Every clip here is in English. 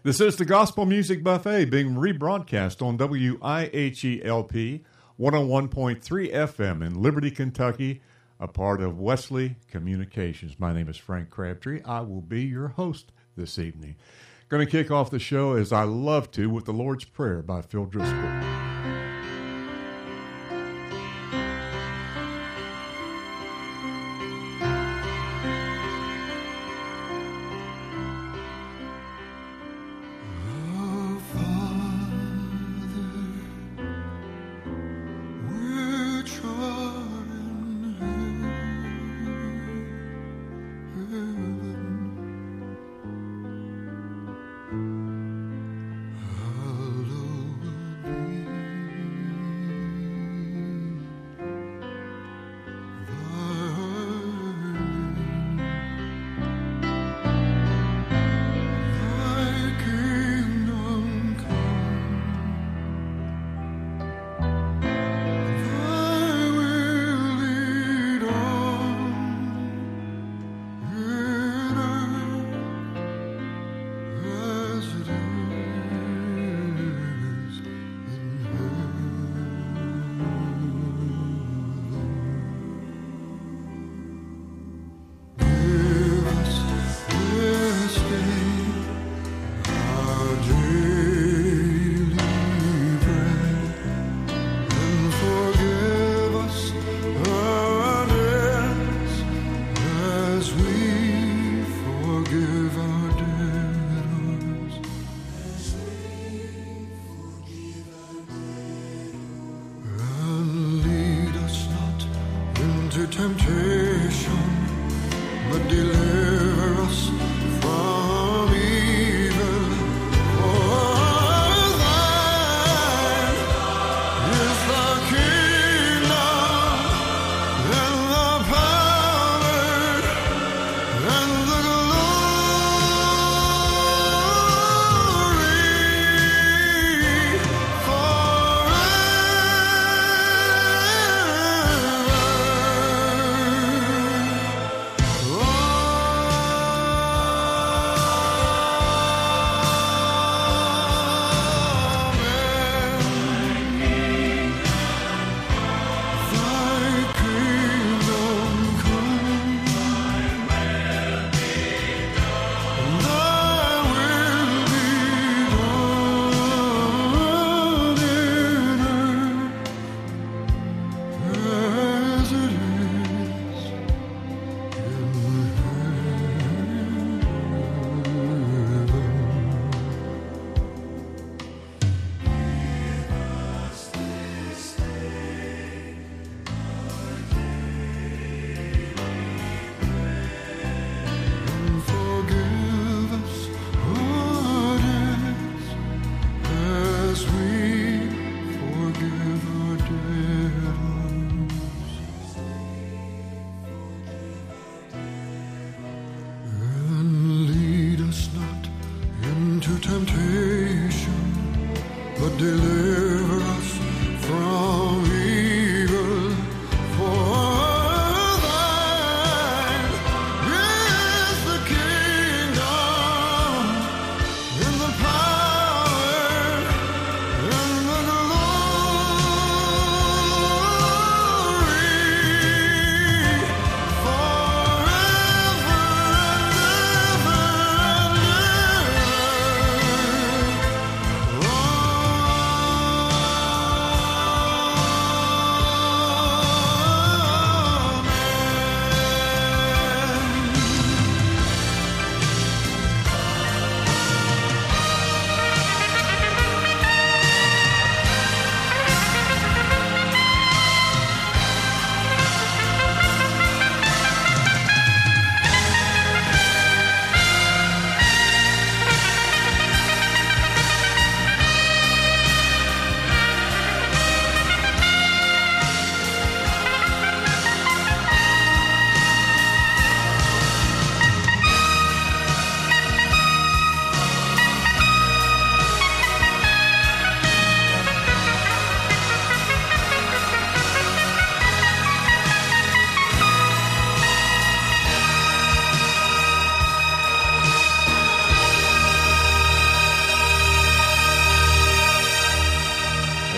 This is the Gospel Music Buffet being rebroadcast on WIHELP 101.3 FM in Liberty, Kentucky, a part of Wesley Communications. My name is Frank Crabtree. I will be your host this evening. Going to kick off the show as I love to with the Lord's Prayer by Phil Driscoll.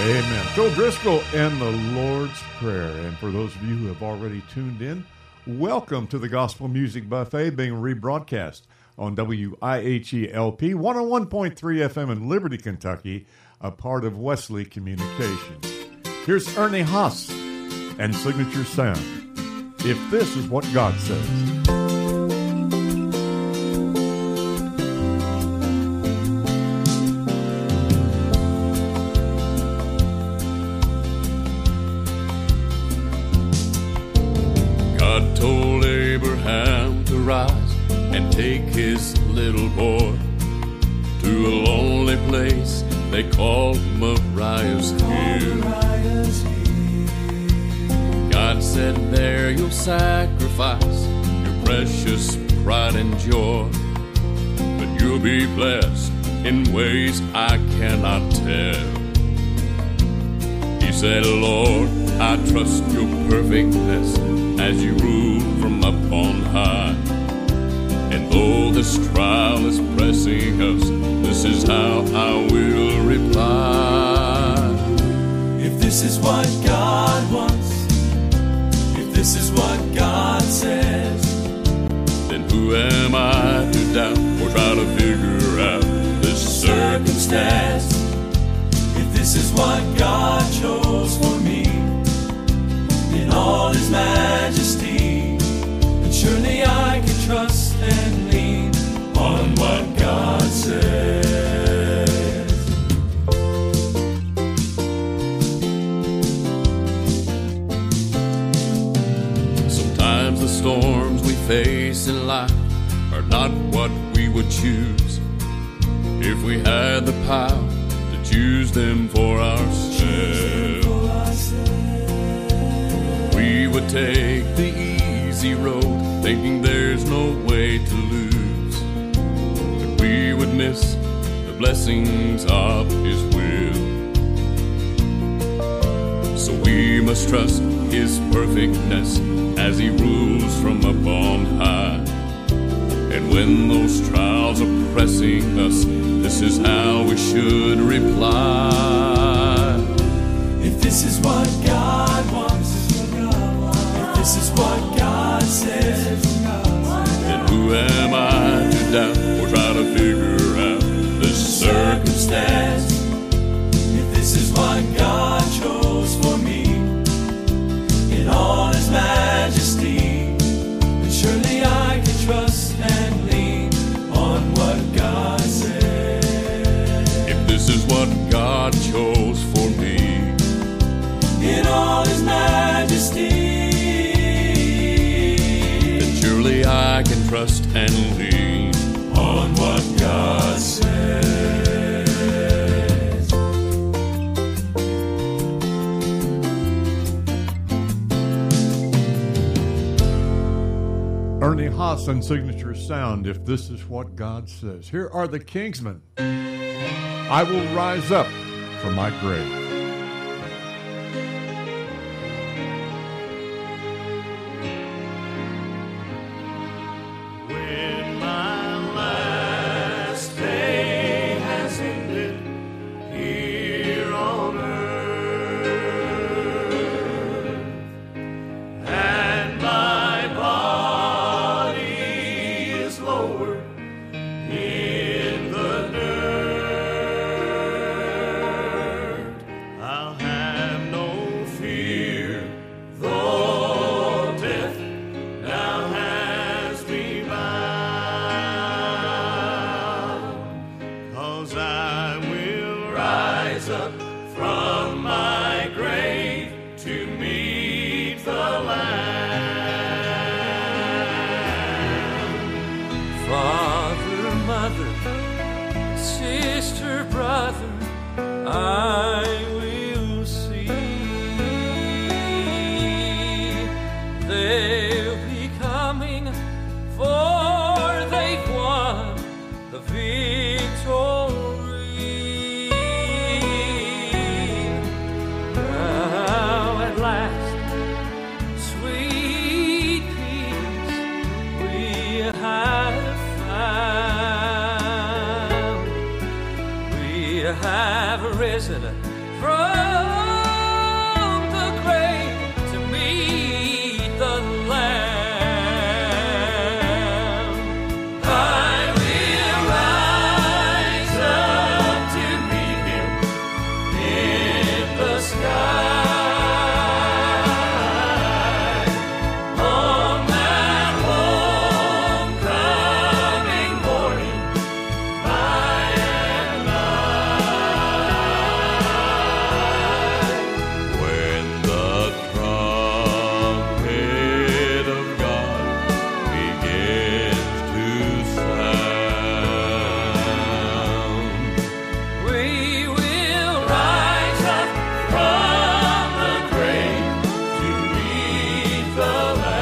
Amen. Phil Driscoll and the Lord's Prayer. And for those of you who have already tuned in, welcome to the Gospel Music Buffet being rebroadcast on WIHELP 101.3 FM in Liberty, Kentucky, a part of Wesley Communications. Here's Ernie Haas and Signature Sound. If this is what God says. God told Abraham to rise and take his little boy to a lonely place they called Moriah's Hill. God said, there you'll sacrifice your precious pride and joy, but you'll be blessed in ways I cannot tell. He said, Lord, I trust your perfectness as you rule from up on high. And though this trial is pressing us, this is how I will reply. If this is what God wants, if this is what God says, then who am I to doubt or try to figure out this circumstance? If this is what God chose for me in all His majesty, then surely I can trust and lean on what God says. Sometimes the storms we face in life are not what we would choose. If we had the power to choose them for ourselves, we would take the easy road, thinking there's no way to lose. But we would miss the blessings of His will. So we must trust His perfectness as He rules from up on high. And when those trials are pressing us, this is how we should reply. If this is what God wants, if this is what God says, then who am I to doubt or try to figure out this circumstance? If this is what God chose for me in all His majesty, then surely I can trust and lean on what God says. If this is what God chose for me In all His majesty, then surely I can trust and lean on what God says. Ernie Haas and Signature Sound, if this is what God says. Here are the Kingsmen. I will rise up from my grave. When my last day has ended here on earth, and my body is lowered in the dirt, I'll have no fear, though death now has me bound, 'cause I will rise up from my grave to meet the Lamb. Father, mother, sister, brother, I will see. They'll be coming, for they've won the victory. Now at last, sweet peace we have found. We have risen from the grave to meet the Lamb. I will rise up to meet him in the sky. On that homecoming morning, by and by. When the trumpet of God begins to sound, We will rise up from the grave to meet the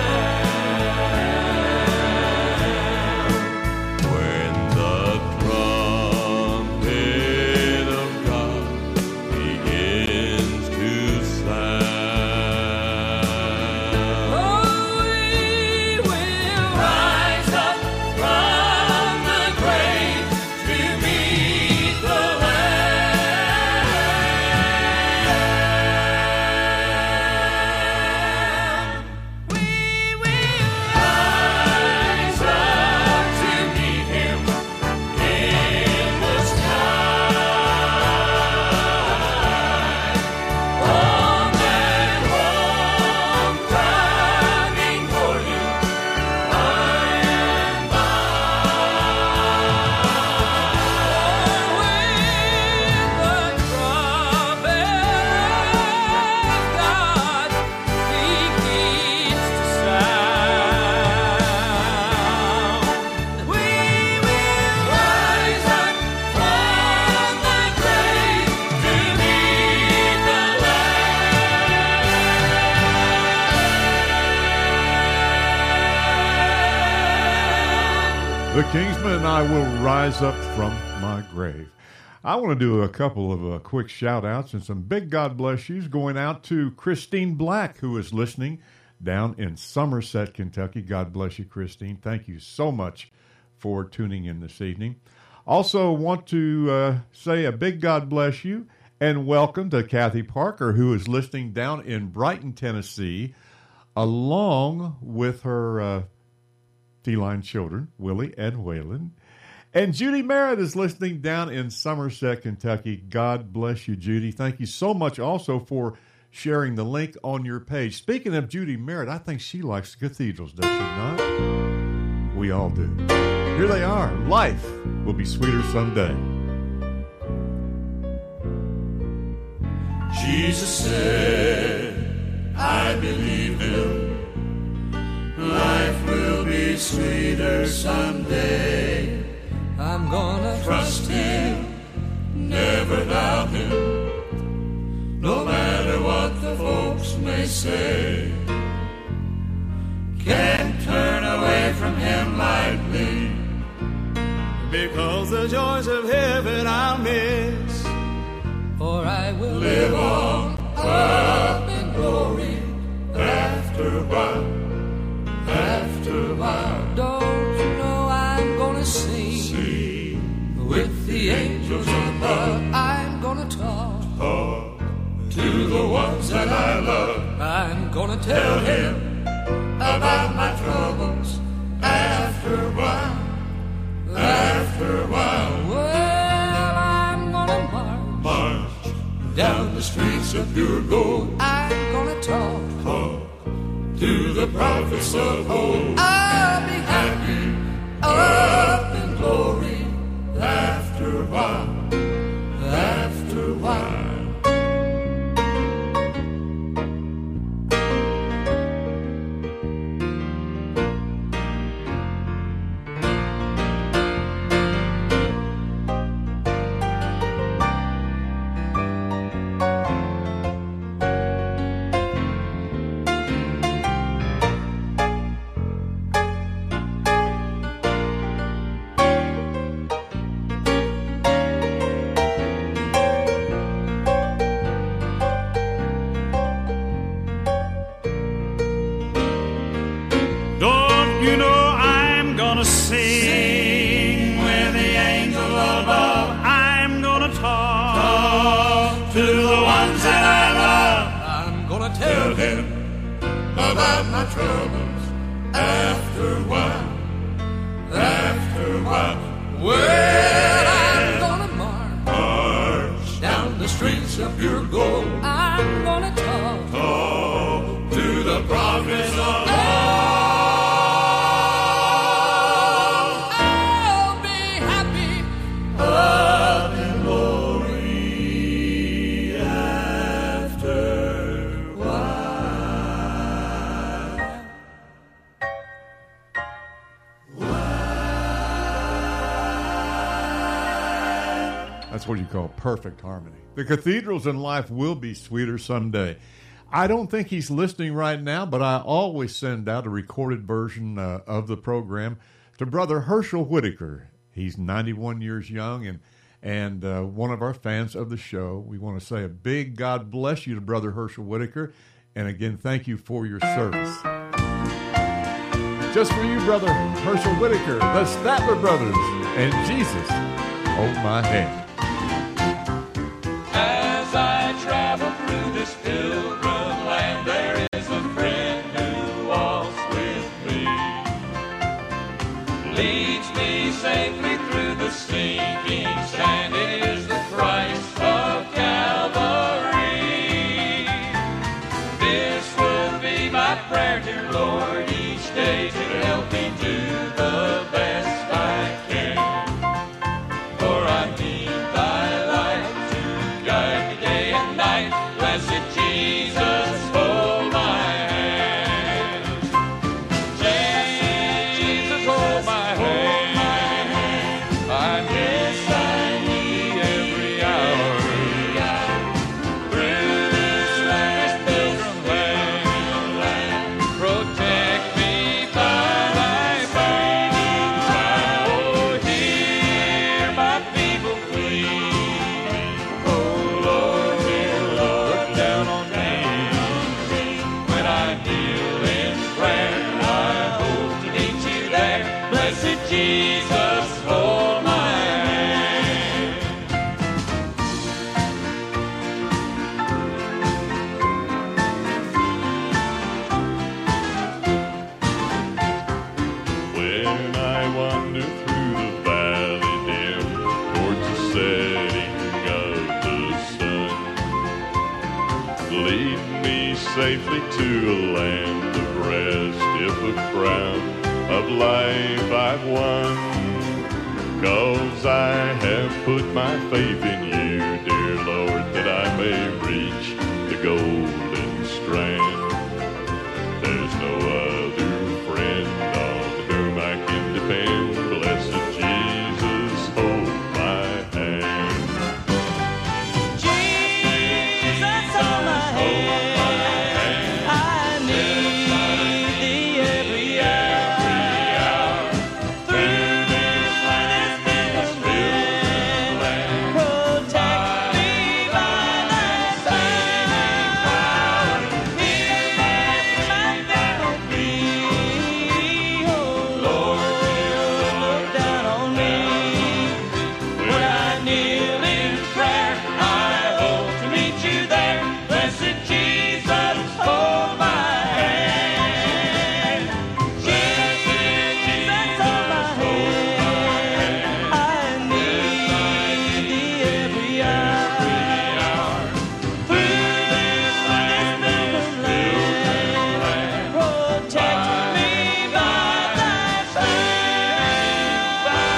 Lamb. when the trumpet of God begins to sound. Oh, we will rise up from the grave to meet the Lamb. We will rise up to meet him in the sky. On that homecoming morning, by and by. When the trumpet of God begins to sound, we will rise up from the grave to meet the Lamb. The Kingsmen and I will rise up from my grave. I want to do a couple of quick shout outs and some big God bless yous going out to Christine Black, who is listening down in Somerset, Kentucky. God bless you, Christine. Thank you so much for tuning in this evening. Also want to say a big God bless you and welcome to Kathy Parker, who is listening down in Brighton, Tennessee, along with her feline children, Willie and Waylon. And Judy Merritt is listening down in Somerset, Kentucky. God bless you, Judy. Thank you so much also for sharing the link on your page. Speaking of Judy Merritt, I think she likes cathedrals, does she not? We all do. Here they are. Life will be sweeter someday. Jesus said, I believe him. Life will be sweeter someday. I'm gonna Trust him, never doubt him. No matter what the folks may say, can't turn away from him lightly. Because the joys of heaven I'll miss. for I will Live on up in glory. After a while, after a while, Don't you know I'm gonna sing see with the angels above? I'm gonna talk to the ones that I love. I'm gonna tell him About my troubles. After a while, after a while, well, I'm gonna march march down the streets of pure gold. I'm gonna talk To the prophets of old. I'll be happy Up in glory. After a while, after a while. about my troubles after a while. Well, I'm gonna march down the streets of pure gold. I'm gonna talk to the prophets of God. I'll be happy up in glory after a while. That's what you call perfect harmony. The cathedrals in life will be sweeter someday. I don't think he's listening right now, but I always send out a recorded version of the program to Brother Herschel Whitaker. He's 91 years young and one of our fans of the show. We want to say a big God bless you to Brother Herschel Whitaker. And again, thank you for your service. Just for you, Brother Herschel Whitaker, the Statler Brothers, and Jesus, hold my hand. As I travel through this pilgrim land, there is a friend who walks with me, leads me safely through the sinking sand. It is the Christ of Calvary. This will be my prayer, dear Lord, each day to help me do the best I can. For I need thy light to guide me day and night. Blessed Jesus, hold my hand. Jesus, hold my hand. I guess I need every hour. Through this pilgrim land, protect me by thy fading cloud. Oh, hear my feeble plea. Oh, Lord, dear Lord, look down on me. When I kneel in prayer, I hope to meet you there. Blessed Jesus, hold my hand. When I wander through the valley dim towards the setting of the sun, lead me safely to a land of rest if a crown of life I've won. 'Cause I have put my faith in you, dear Lord, that I may reach the golden strand. There's no other friend on whom I can depend. Blessed Jesus, hold my hand. Jesus, hold my hand. I need thee every hour. Through this pilgrim land, protect me by thy saving power. Hear my feeble plea. Oh Lord, look down on me. When I kneel in prayer, I hope to meet you there. Blessed Jesus, hold my hand. Jesus, hold my hand. I need thee every hour. Through this pilgrim land, protect me by thy saving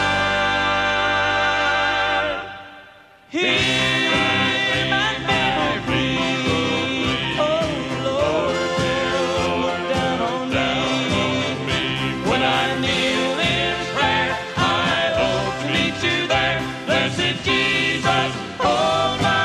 power. Hear my feeble plea. Oh Lord, look down on me. When I kneel in prayer, I hope to meet you there. Blessed Jesus, hold my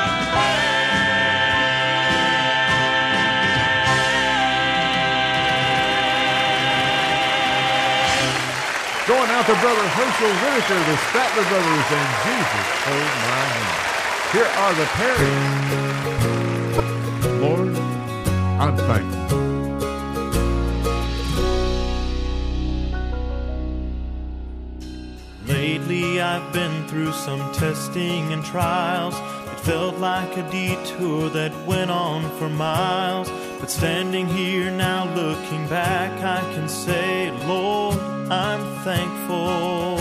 Going out to Brother Herschel Whitaker, the Statler Brothers, and Jesus, hold my hand. Here are the parents. Lord, I'm thankful. Lately I've been through some testing and trials. It felt like a detour that went on for miles. But standing here now looking back, I can say, Lord, I'm thankful.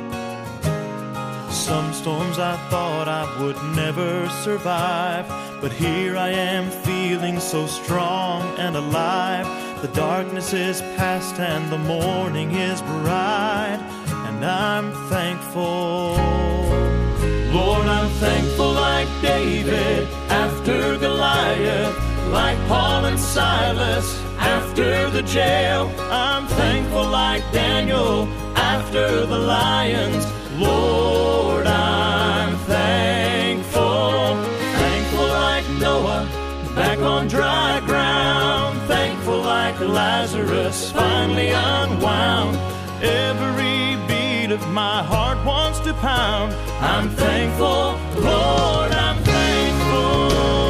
Some storms I thought I would never survive, but here I am feeling so strong and alive. The darkness is past and the morning is bright, and I'm thankful. Lord, I'm thankful like David after Goliath, like Paul and Silas after the jail. I'm thankful like Daniel after the lions. Lord, I'm thankful. Thankful like Noah back on dry ground. Thankful like Lazarus finally unwound. Every beat of my heart wants to pound. I'm thankful, Lord, I'm thankful.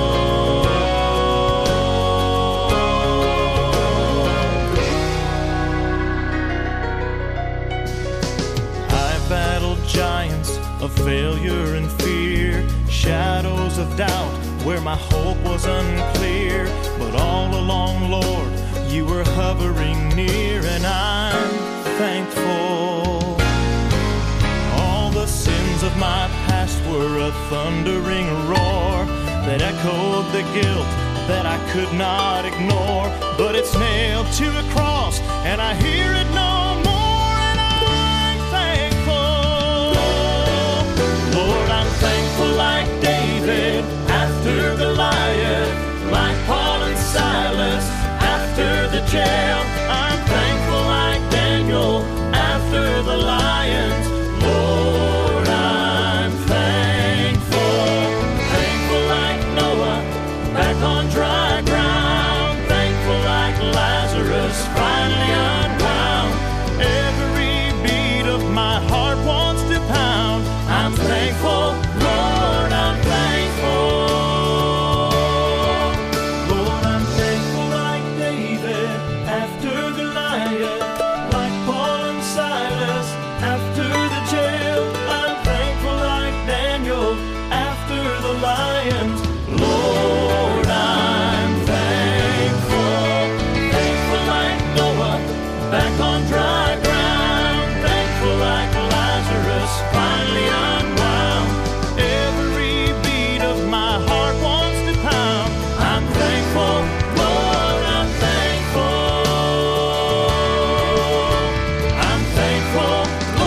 Giants of failure and fear, shadows of doubt where my hope was unclear. But all along, Lord, you were hovering near, and I'm thankful. All the sins of my past were a thundering roar that echoed the guilt that I could not ignore. But it's nailed to a cross, and I hear it no more. Lord, I'm thankful like David after Goliath, like Paul and Silas after the jail. I'm thankful like Daniel after the lions. Lord, I'm thankful. Thankful like Noah back on dry ground. Thankful like Lazarus finally unwound. Every beat of my heart wants to pound. I'm thankful, Lord, I'm thankful. Lord, I'm thankful like David after Goliath, like Paul and Silas after the jail. I'm thankful like Daniel after the lions. Lord, I'm thankful. Thankful like Noah back on dry ground. Thankful like Lazarus finally unwound. Every beat of my heart wants to pound. I'm thankful, Lord, I'm thankful. I'm thankful,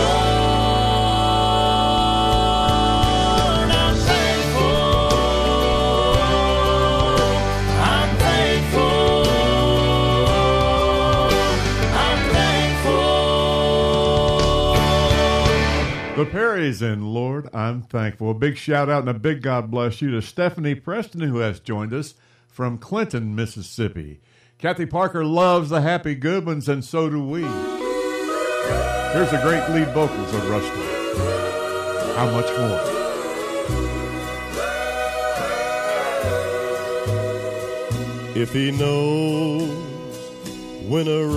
Lord, I'm thankful. I'm thankful. I'm thankful. The Perrys and Lord, I'm thankful. A big shout out and a big God bless you to Stephanie Preston, who has joined us from Clinton, Mississippi. Kathy Parker loves the Happy Goodwins, and so do we. Here's the great lead vocals of Rusty. How much more? If he knows when a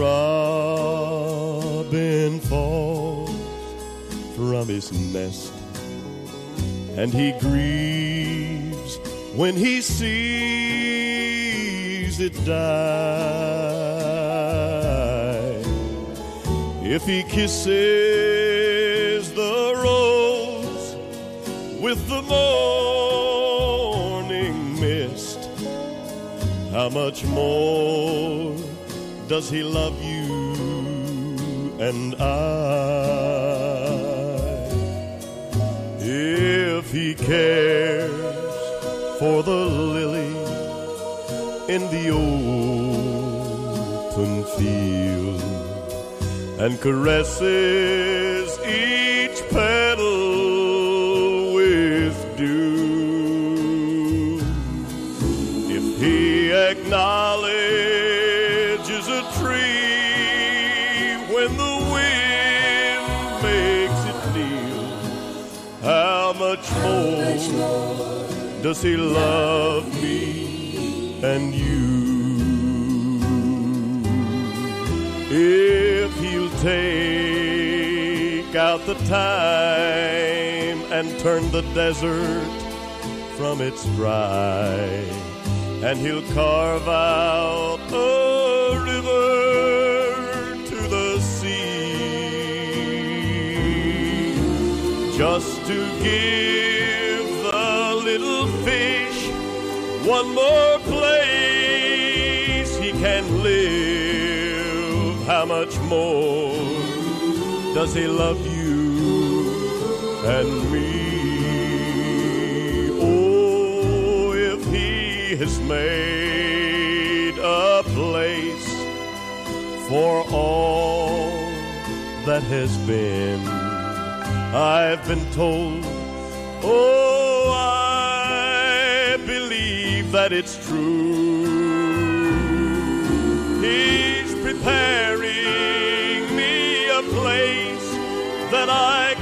robin falls from his nest, and he grieves when he sees it die, if he kisses the rose with the morning mist, how much more does he love you and I? If he cares for the lily in the open field and caresses each petal with dew, if he acknowledges a tree when the wind makes it kneel, how much more does he love me and you? If he'll take out the time and turn the desert from its dry, and he'll carve out a river to the sea, just to give the little fish one more place he can live. How much more does he love you and me? Oh, if he has made a place for all that has been, I've been told, oh, I believe that it's true. He's preparing me a place that I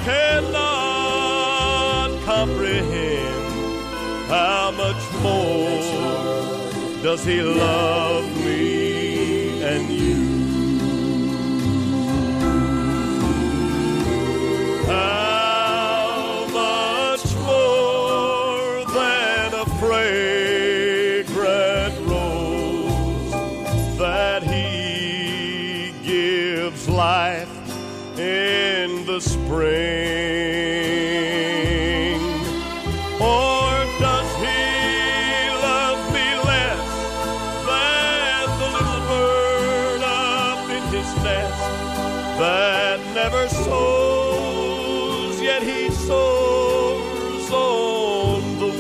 cannot comprehend. How much more does he love me and you? How much more than a fragrant rose that he gives life in the spring? Or does he love me less than the little bird up in his nest that never sows, yet he soars on the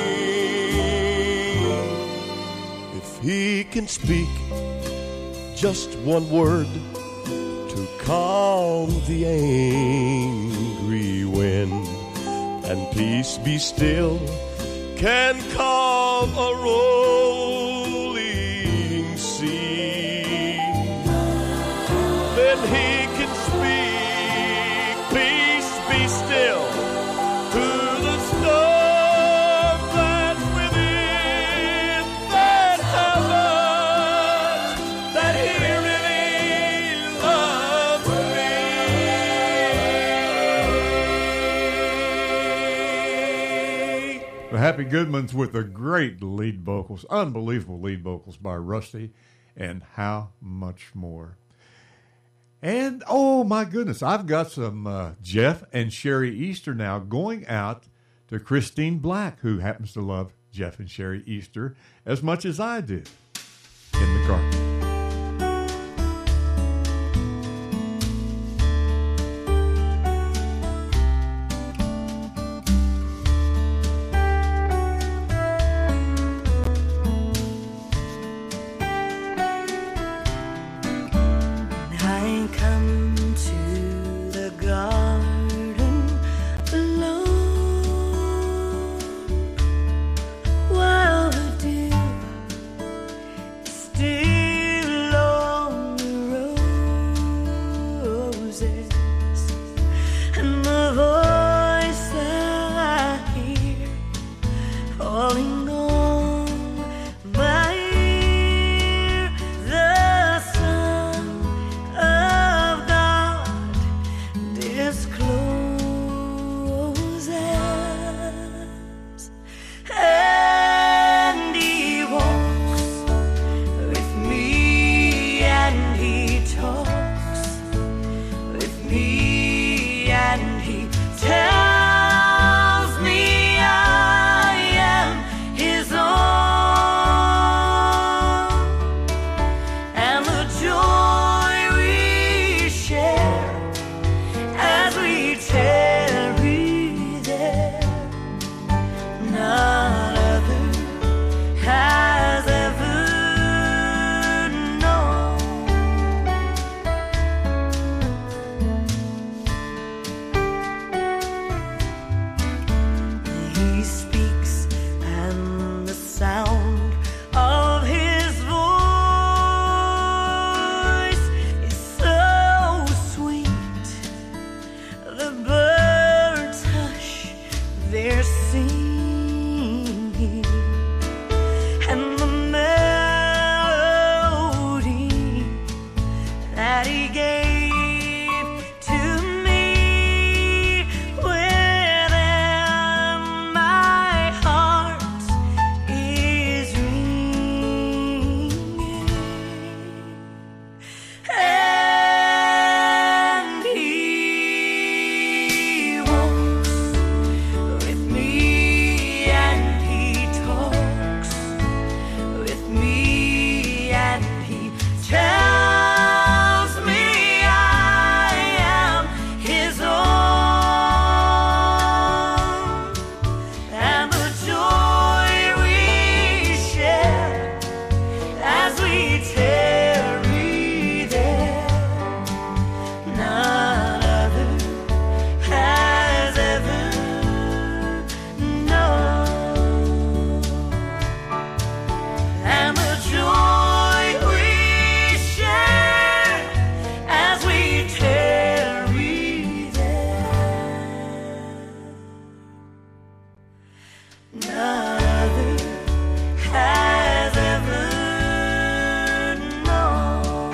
wing? If he can speak just one word to calm the angry wind, and peace be still, can calm a rolling sea, then he can speak, peace be still, to the storm that's within, that how much that he really loves me. The Happy Goodmans with the great lead vocals, unbelievable lead vocals by Rusty, and How Much More. And, oh my goodness, I've got some Jeff and Sherry Easter now going out to Christine Black, who happens to love Jeff and Sherry Easter as much as I do, in the garden. I ain't come to the garden alone, while the dew is still another has ever known.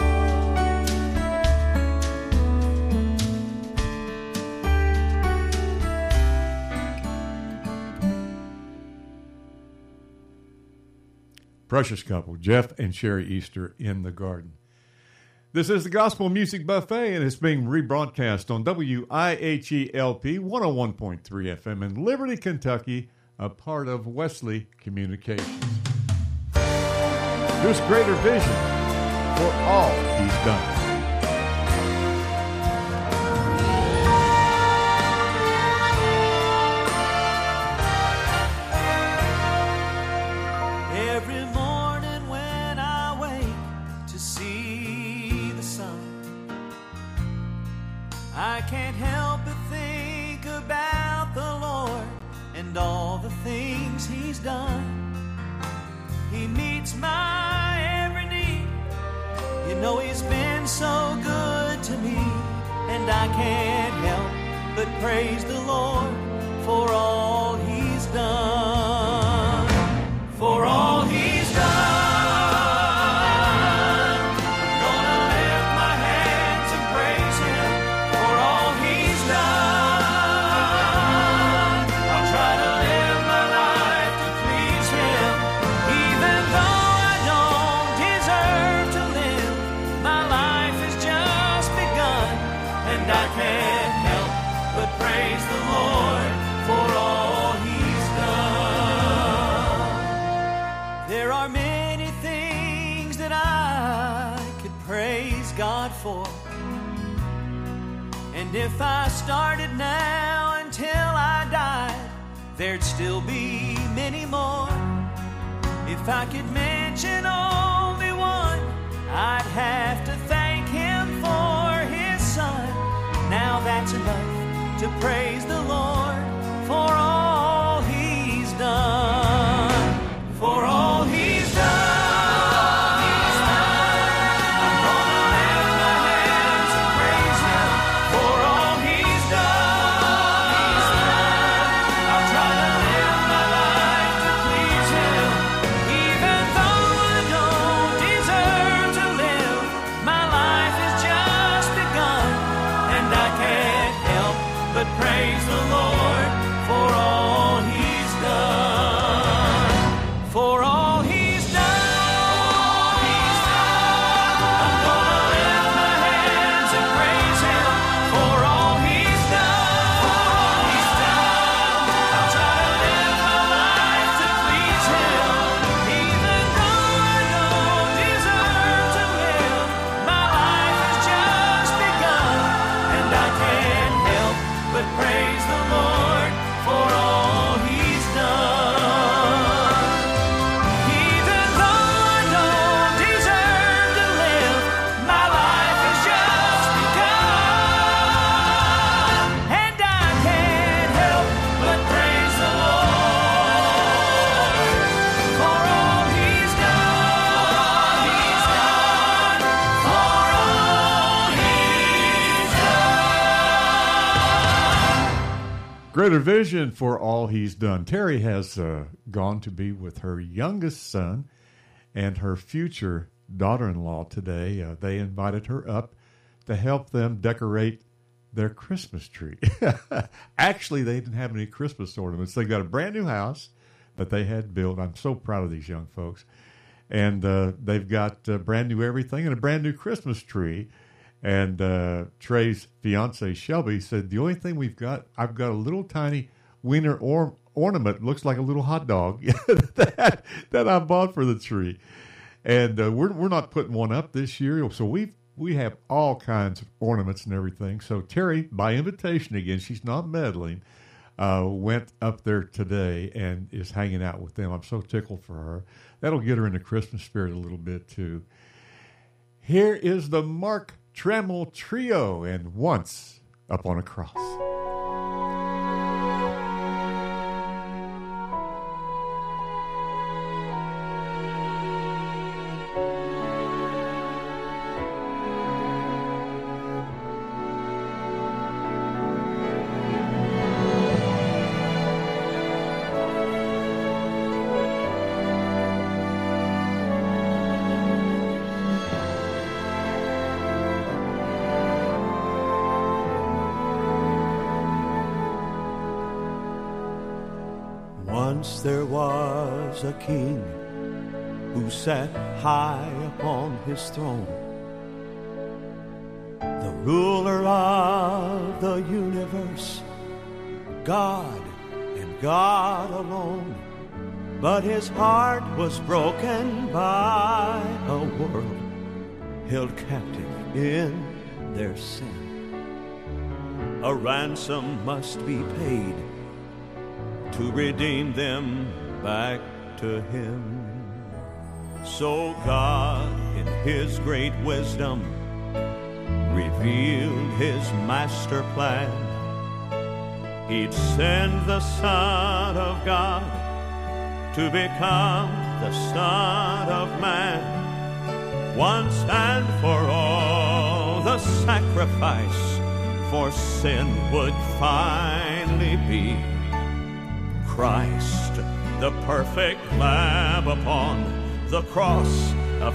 Precious couple, Jeff and Sherry Easter in the Garden. This is the Gospel Music Buffet, and it's being rebroadcast on WIHELP 101.3 FM in Liberty, Kentucky, a part of Wesley Communications. Here's Greater Vision for all he's done. Every morning when I wake to see the sun, I can't help but think about the Lord and all the things He's done. He meets my every need. You know He's been so good to me, and I can't help but praise the Lord for all He's done. For all He's done, I'm gonna lift my hands and praise Him. For all He's done, I'll try to live my life to please Him. Even though I don't deserve to live, my life has just begun, and I can't help but praise the Lord for all He's done. There are many things that I could praise God for, and if I started now until I died, there'd still be many more. If I could mention only one, I'd have to thank Him for His Son. Now that's enough to praise the Lord for all He's done. For all He's done, I'm gonna lift my hands and praise Him. For all He's done, I'll try to live my life to please Him. Even though I don't deserve to live, my life has just begun, and I can't help but praise the Lord for all He's done. For all He's done, I'm gonna lift my hands and praise Him. For all He's done, I'll try to live my life to please Him. Even though I don't deserve to live, my life has just begun, and I can't help but praise the Lord for all He's done. Even though I don't deserve to live, my life has just begun, and I can't help but praise the Lord for all He's done. For all He's done. Greater Vision for all he's done. Terry has gone to be with her youngest son and her future daughter-in-law today. They invited her up to help them decorate their Christmas tree. Actually, they didn't have any Christmas ornaments. They got a brand new house that they had built. I'm so proud of these young folks. And they've got brand new everything and a brand new Christmas tree. And Trey's fiance Shelby said, the only thing I've got a little tiny wiener ornament, looks like a little hot dog that I bought for the tree. And we're not putting one up this year, so we have all kinds of ornaments and everything. So Terry, by invitation again, she's not meddling, went up there today and is hanging out with them. I'm so tickled for her. That'll get her in the Christmas spirit a little bit too. Here is the Mark Trammell Trio and Once Upon a Cross. Once there was a king who sat high upon his throne, the ruler of the universe, God and God alone. But his heart was broken by a world held captive in their sin. A ransom must be paid to redeem them back to him. So God, in his great wisdom, revealed his master plan. He'd send the Son of God to become the Son of Man. Once and for all, the sacrifice for sin would finally be Christ, the perfect Lamb upon the cross of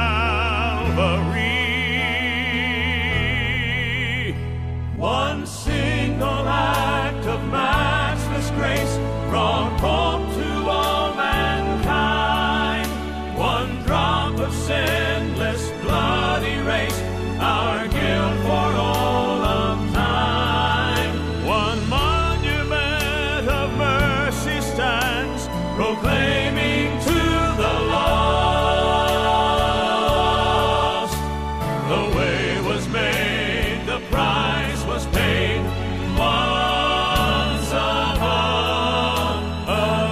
Calvary. One single act of matchless grace brought hope to all mankind. One drop of sinless blood erased our guilt for all of time. One monument of mercy stands, proclaiming to the lost, the way was made, the price was paid, once upon a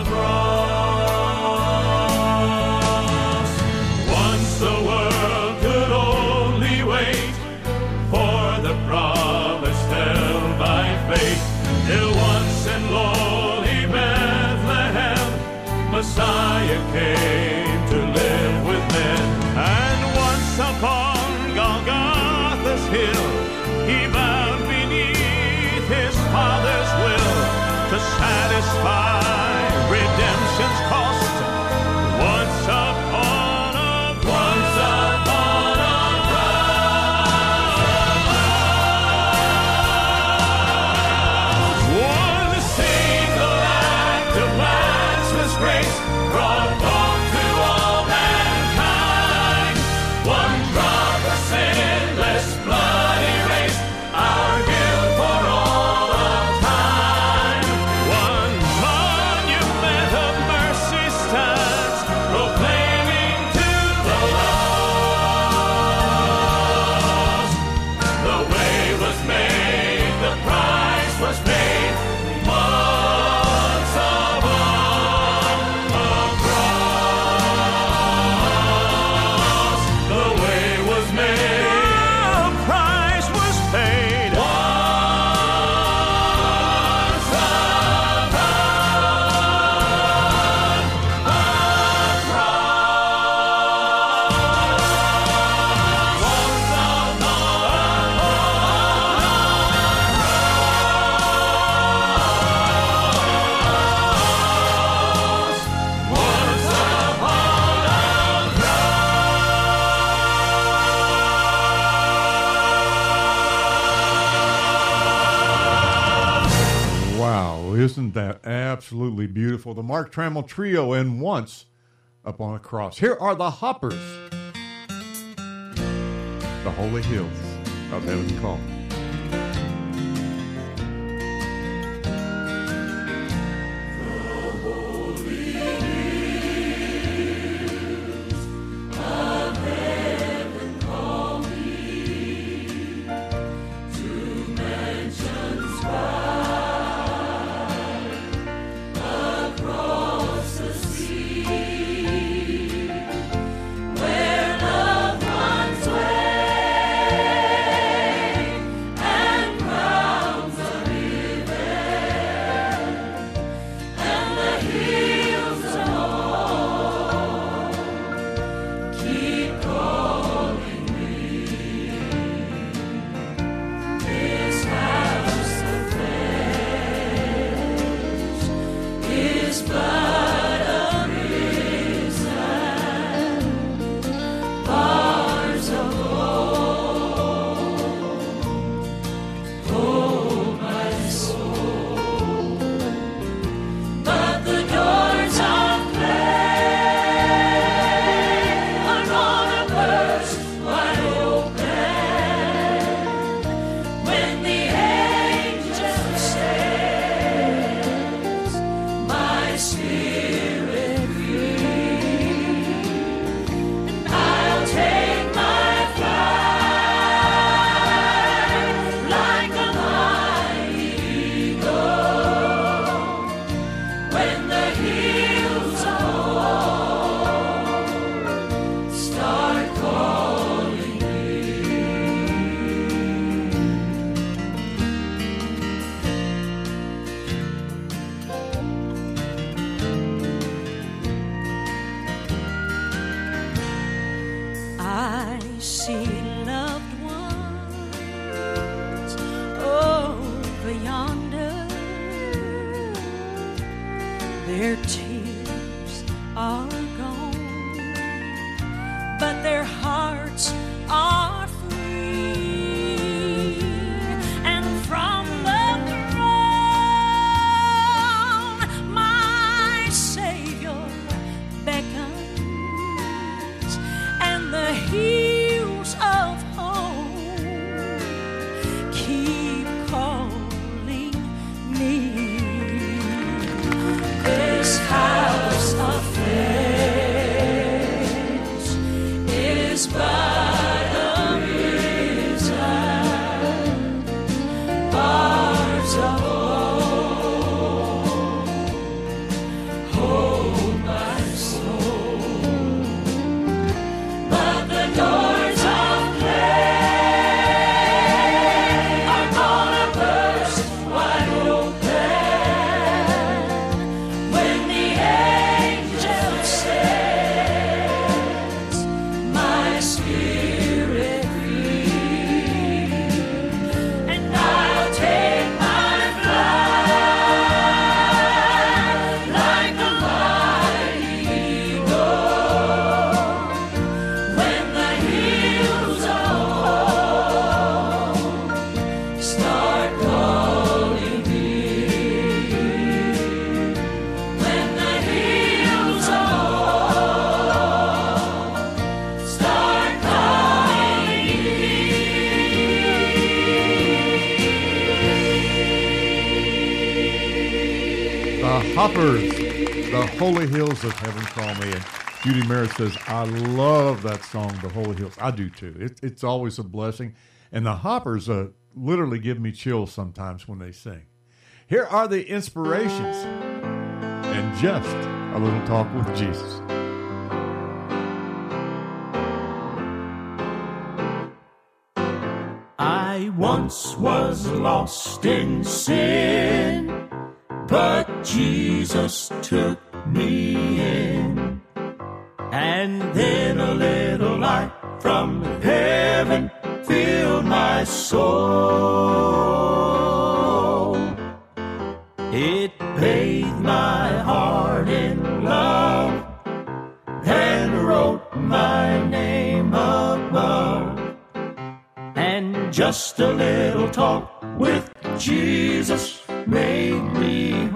cross. Once the world could only wait for the promise held by faith, till once in lowly Bethlehem Messiah came to live with men. And once upon Golgotha's hill he bowed beneath his Father's will to satisfy redemption's cost. Once upon a cross. One single act of matchless grace brought hope to all mankind. One drop of sinless blood erased our guilt for all of time. One monument of mercy stands, proclaiming to the lost, the way was made, the price was paid, once upon a cross. The way was made, the price was paid, once upon a Wow, isn't that absolutely beautiful? The Mark Trammell Trio and Once Upon a Cross. Here are the Hoppers. The Holy Hills of Heaven's Call. Where loved ones wait see loved ones over yonder. Their tears are gone, but their hearts are free. And from the throne, my Savior beckons, and the hills of home keep calling me. This house of flesh is but a prison, bars of old hold my soul, but the doors of clay are gonna burst wide open when the angel sets my spirit free, and I'll take my flight like a mighty eagle when the hills of home start calling me. When the hills of home start calling me. The Hoppers, The Holy Hills of Heaven Call Me. And Judy Merritt says, I love that song, The Holy Hills. I do too. It's always a blessing. And the Hoppers literally give me chills sometimes when they sing. Here are the inspirations and just a little talk with Jesus. I once was lost in sin, but Jesus took me in. And then a little light from heaven filled my soul. It bathed my heart in love and wrote my name above. And just a little talk with Jesus made me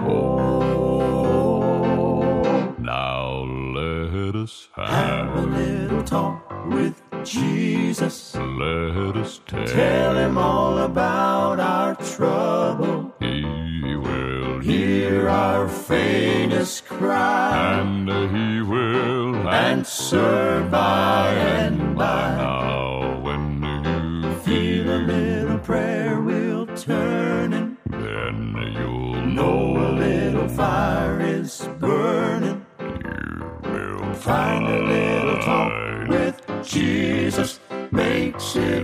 whole. Now let us Have a little talk with Jesus. let us Tell him all about our trouble. He will Hear our faintest cry. and he will Answer by and by. Now when you Feel a little prayer wheel turning. then you'll Know a little fire is burning. will Find a little talk with Jesus makes it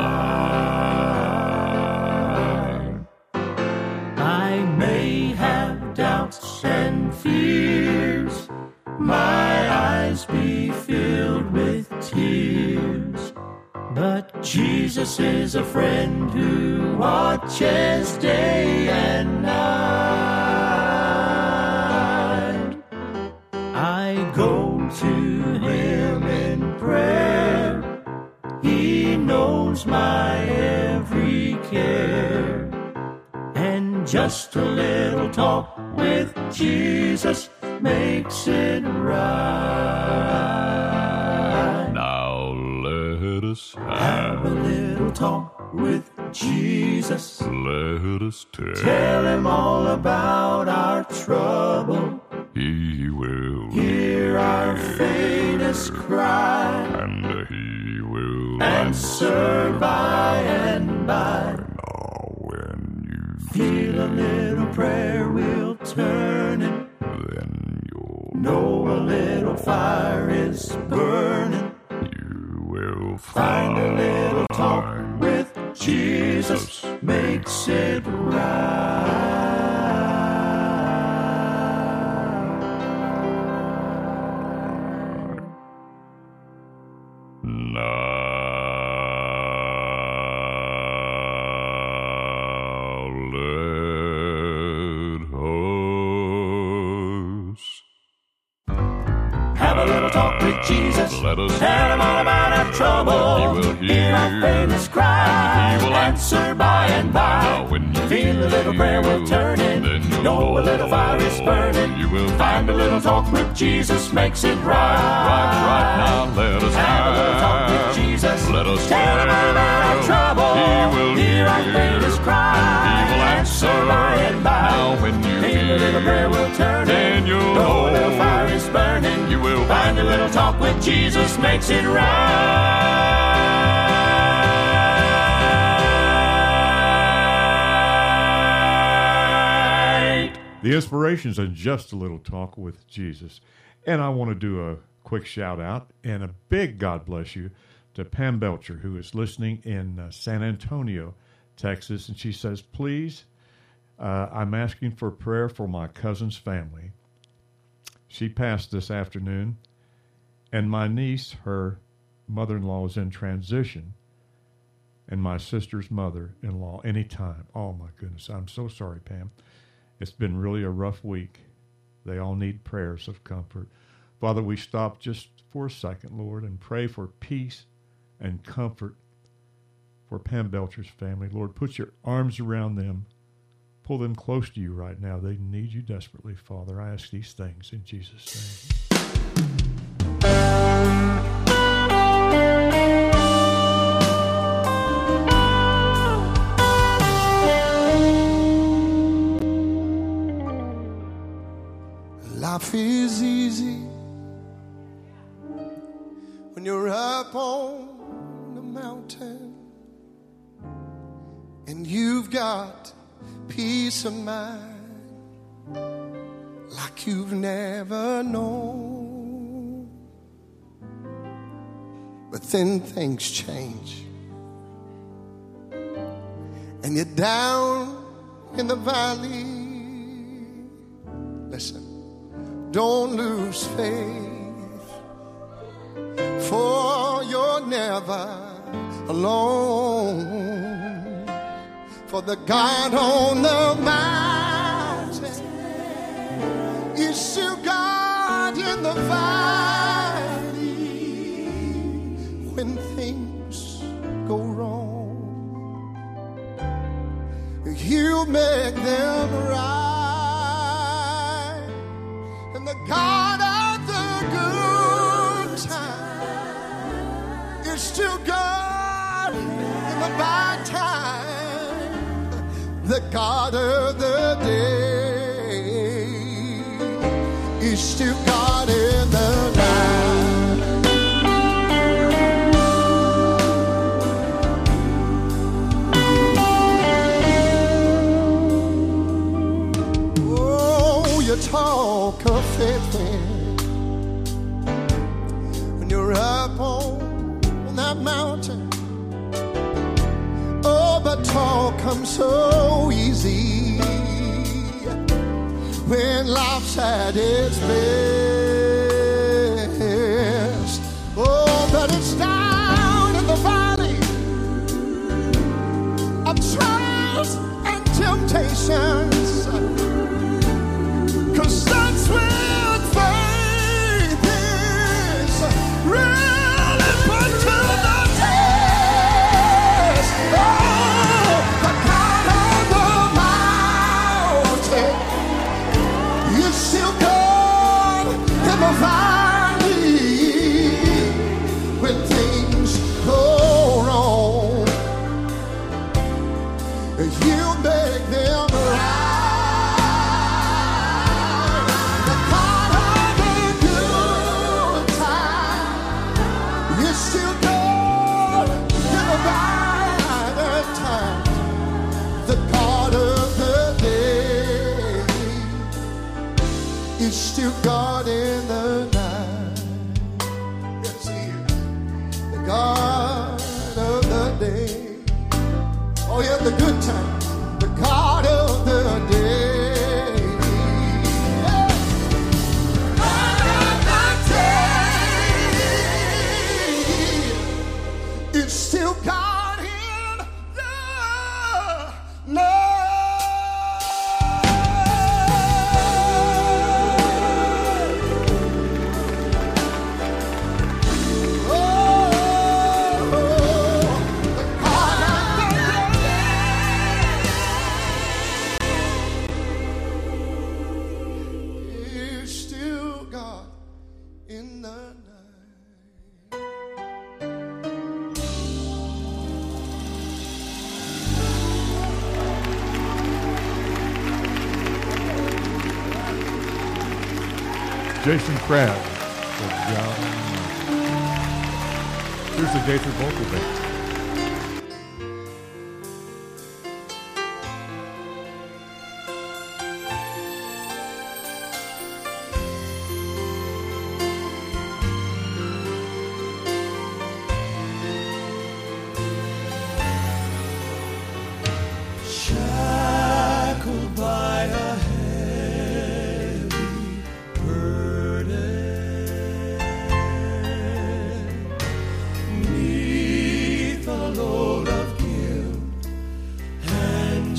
right. I may have doubts and fears, my eyes be filled with tears, but Jesus is a friend who watches day and night. I go to him in prayer. He knows my every care. And just a little talk with Jesus makes it right. now let us Have a little talk with Jesus. let us Tell him all about our trouble. he will Hear our faintest cry. and he will Answer by and by. Now when you Feel a little prayer wheel turning. then you'll Know a little fire is burning. you will Find a little talk with Jesus makes it right. Now talk with Jesus. Let us Tell him all about our trouble. He will hear our faintest cry. He will answer by and by. Now when you feel a little prayer will turn in, then you'll know a little fire is burning. You will find a little talk with Jesus makes it right. Right now, let us have a little talk with Jesus. Let us tell him all about our trouble. He will hear our faintest cry. He will answer by and by. Now when you feel a little prayer will turn then in, you'll know a little fire is burning. You will find a little talk with Jesus makes it right. The Inspirations and Just a Little Talk with Jesus. And I want to do a quick shout out and a big God bless you to Pam Belcher, who is listening in San Antonio, Texas. And she says, please, I'm asking for prayer for my cousin's family. She passed this afternoon, and my niece, her mother-in-law, is in transition, and my sister's mother-in-law anytime. Oh, my goodness. I'm so sorry, Pam. It's been really a rough week. They all need prayers of comfort. Father, we stop just for a second, Lord, and pray for peace and comfort for Pam Belcher's family. Lord, put your arms around them. Pull them close to you right now. They need you desperately, Father. I ask these things in Jesus' name. Life is easy when you're up on the mountain and you've got peace of mind like you've never known. But then things change and you're down in the valley. Listen, don't lose faith, for you're never alone. For the God on the mountain is still God in the valley. When things go wrong, He'll make them right. And the God of the good time is still God in the bad time. The God of the day is still God in the night. Oh, you talk of faith when you're up on that mountain. But talk comes so easy when life's at its best. Oh, but it's down in the valley of trials and temptations, 'cause that's where faith is really put to the test. Oh, when things go wrong, you make them right. The God of the good time is still God in the bad time. The God of the day is still God in the God of the day. Oh yeah, the good times. The God of the day. Yeah. God of the day is still God in the night. the night. Jason Krabs. Here's the Gaither Vocal Band. Shackled by a heavy burden, neath a load of guilt and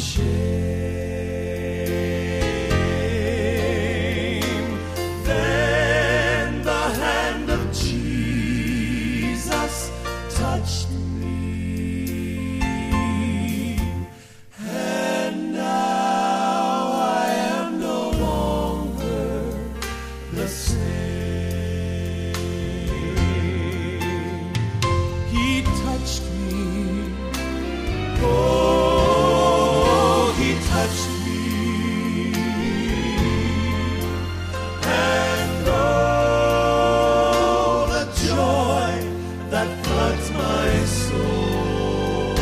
shame. Then the hand of Jesus touched me. And now I am no longer the same. He touched me. Oh, he touched me. And oh, the joy that floods my soul.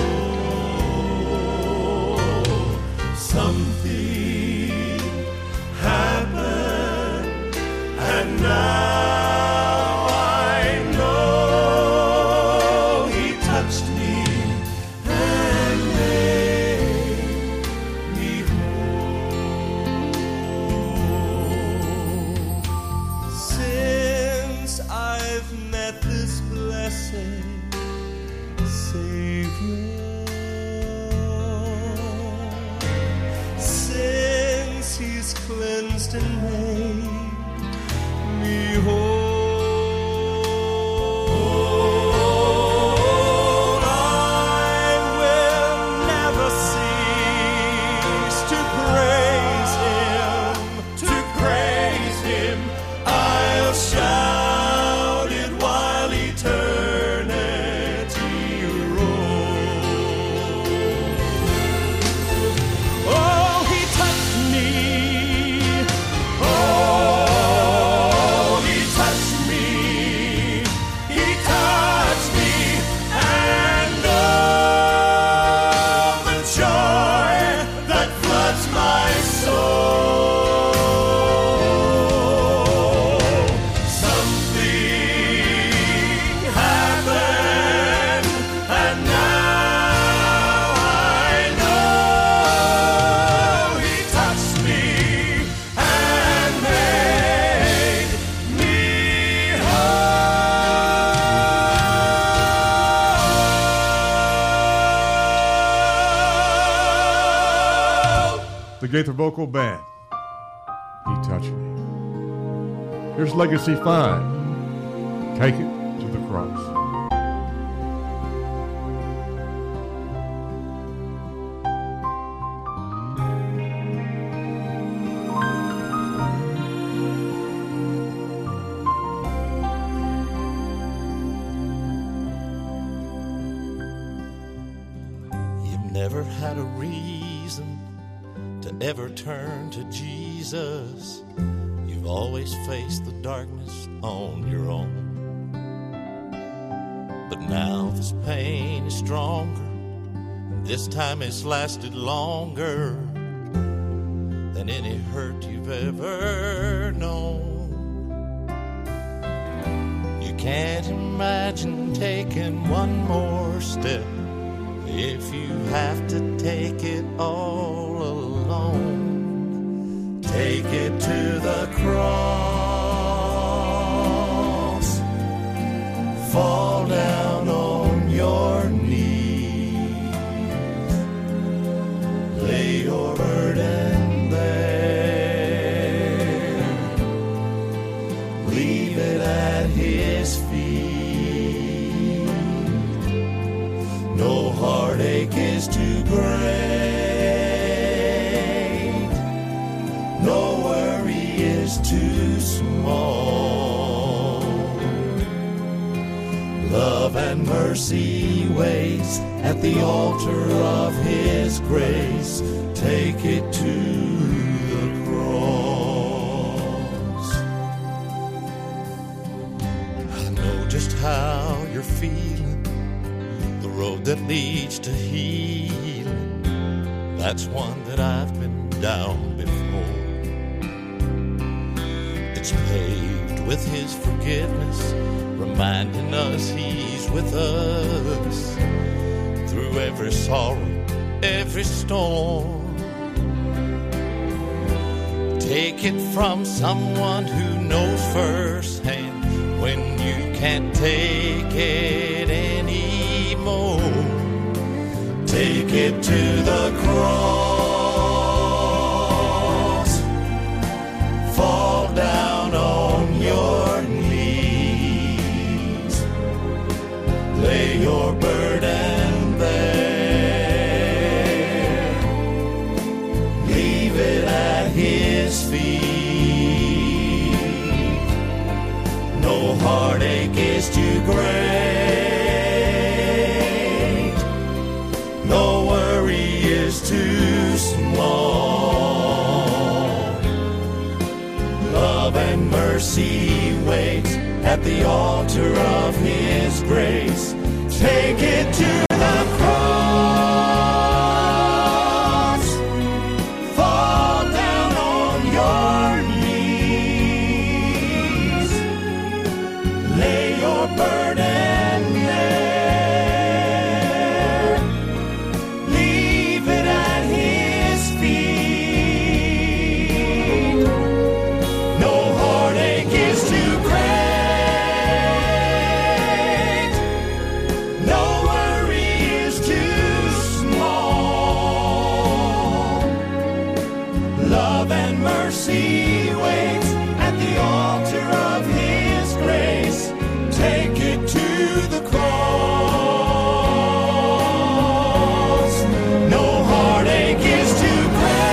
Something happened, and now I know he touched me and made me whole. Since I've met this blessed Savior, since he's cleansed and made me whole, I will never cease to praise him. I'll shout it while eternity rolls. Oh, he touched me. Oh, he touched me. He touched me. And oh, the joy that floods my soul. Something happened, and now I know he touched me and made me whole. The Gaither Vocal Band. He touched me. Here's Legacy 5. Take it to the cross. You've never had a reason to ever turn to Jesus. You've always faced the darkness on your own. But now this pain is stronger, and this time it's lasted longer than any hurt you've ever known. You can't imagine taking one more step if you have to take it all alone. Take it to the cross. Fall down on your knees. Lay your burden there. Leave it at his feet. No heartache is too great. No worry is too small. mercy waits at the altar of His grace. Take it to the cross. I know just how you're feeling, the road that leads to healing, that's one that I've been down before. It's paved with His forgiveness, reminding us He's with us through every sorrow, every storm. Take it from someone who knows firsthand when you can't take it anymore. Take it to the cross. Fall down on your knees. Lay your burden there. Leave it at His feet. No heartache is too great. No worry is too small. Love and mercy waits at the altar of His grace. Take it to the cross. Fall down on your knees. Lay your burden there. Leave it at His feet. No heartache is too great. No worry is too small. Love and mercy waits at the altar of His grace. Take it to the cross. No heartache is too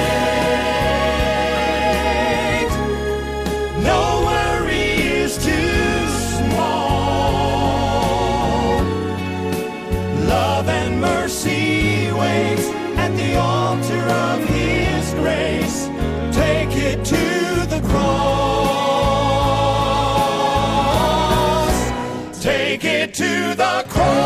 great. No worry is too small. Love and mercy waits at the altar of His grace. Take it to the cross. Take it to the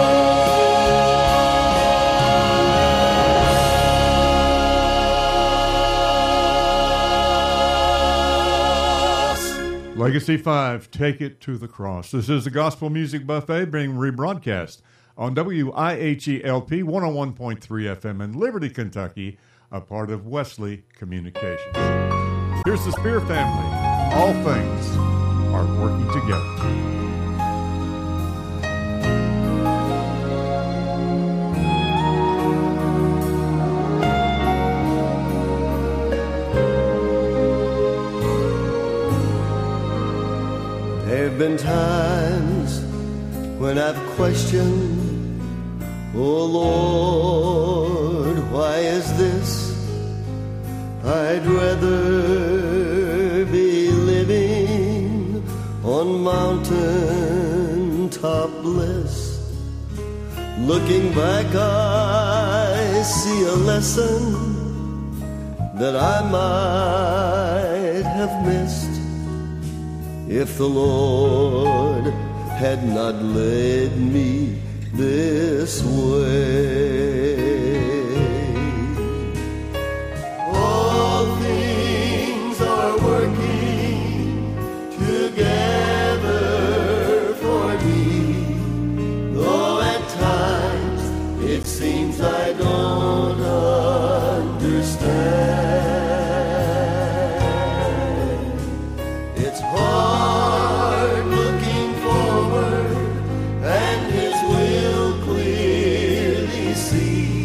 cross. Legacy 5, Take It to the Cross. This is the Gospel Music Buffet being rebroadcast on WIHELP 101.3 FM in Liberty, Kentucky, a part of Wesley Communications. Here's the Spear family. All things are working together. There have been times when I've questioned, oh Lord, why is this? I'd rather be living on mountain-top bliss. Looking back, I see a lesson that I might have missed if the Lord had not led me this way. All things are working together for me, though at times it seems I don't understand. It's hard looking forward and His will clearly see.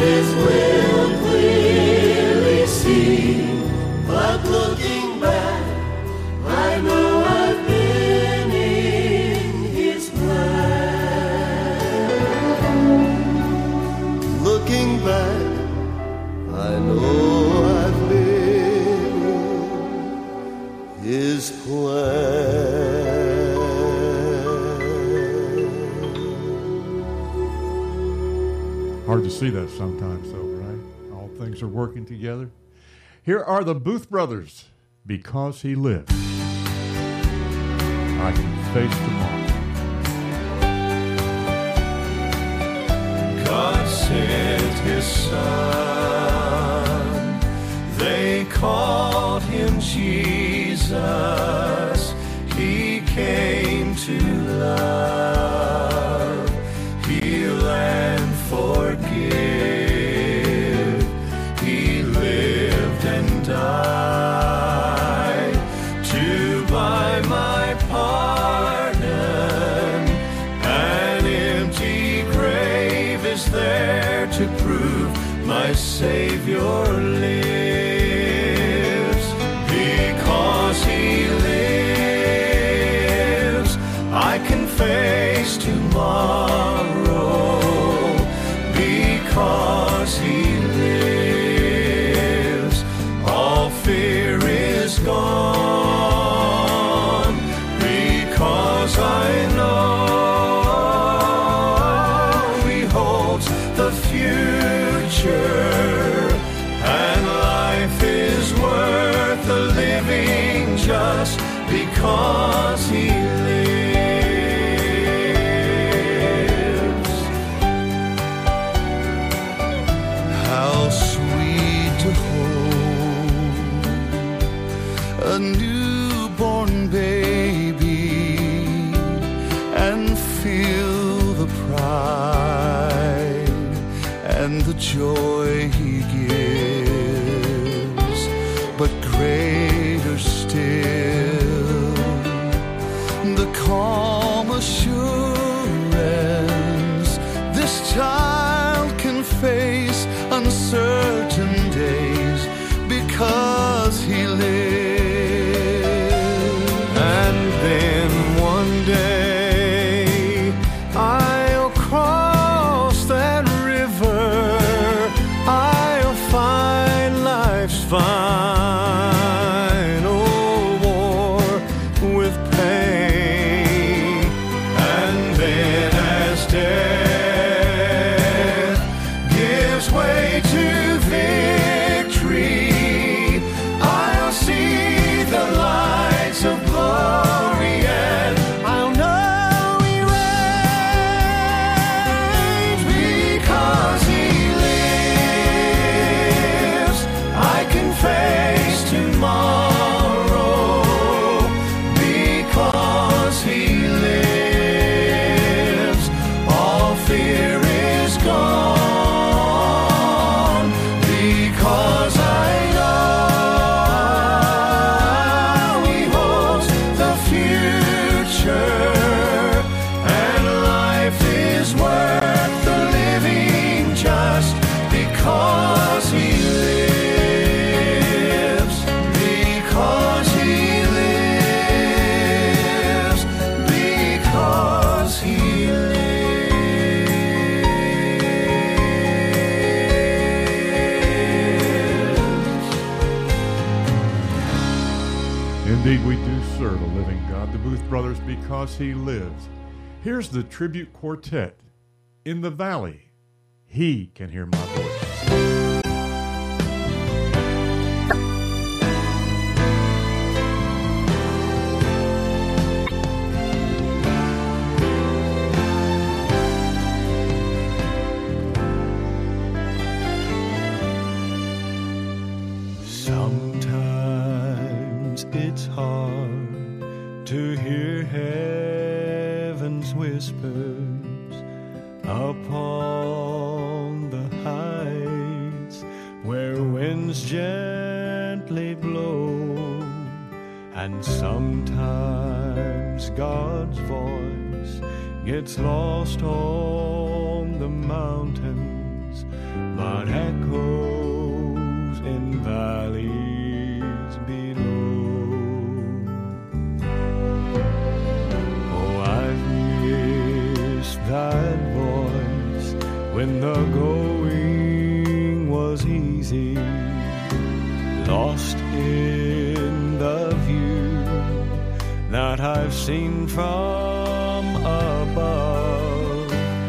His will clearly see, but looking back, I know I've been in His plan. Looking back, I know I've been in His plan. Hard to see that sometimes, though, right? All things are working together. Here are the Booth Brothers, Because He Lives. I can face tomorrow. God sent His Son. They called Him Jesus. He came to love, heal, and forgive. He lived and died to buy my pardon. An empty grave is there to prove my Savior lives. Because He lives, I can face tomorrow. Because He lives, all fear is gone. Because I know He holds the future, and life is worth the living just because He lives. How sweet to hold a newborn baby and feel the pride and the joy He gives, but greater still, the calm assurance this child can face uncertain days because He lives. And then one day I'll cross that river, I'll find life's final war with pain. And then as death gives way to victory, I'll see the lights of glory, and I'll know He reigns. Because He lives, I can face tomorrow. Because He lives, all fear is gone. Because I know He holds the future, and life is worth the living just because He lives. Because He lives. Because He lives. Indeed, we do serve a living God, the Booth Brothers, Because He lives. Here's the tribute quartet. In the valley, He can hear my voice. Sometimes it's hard to hear heaven's whispers upon the heights where winds gently blow, and sometimes God's voice gets lost on the mountains but echoes in valleys below. Oh, I've missed that voice when the going was easy, lost in the view that I've seen from above.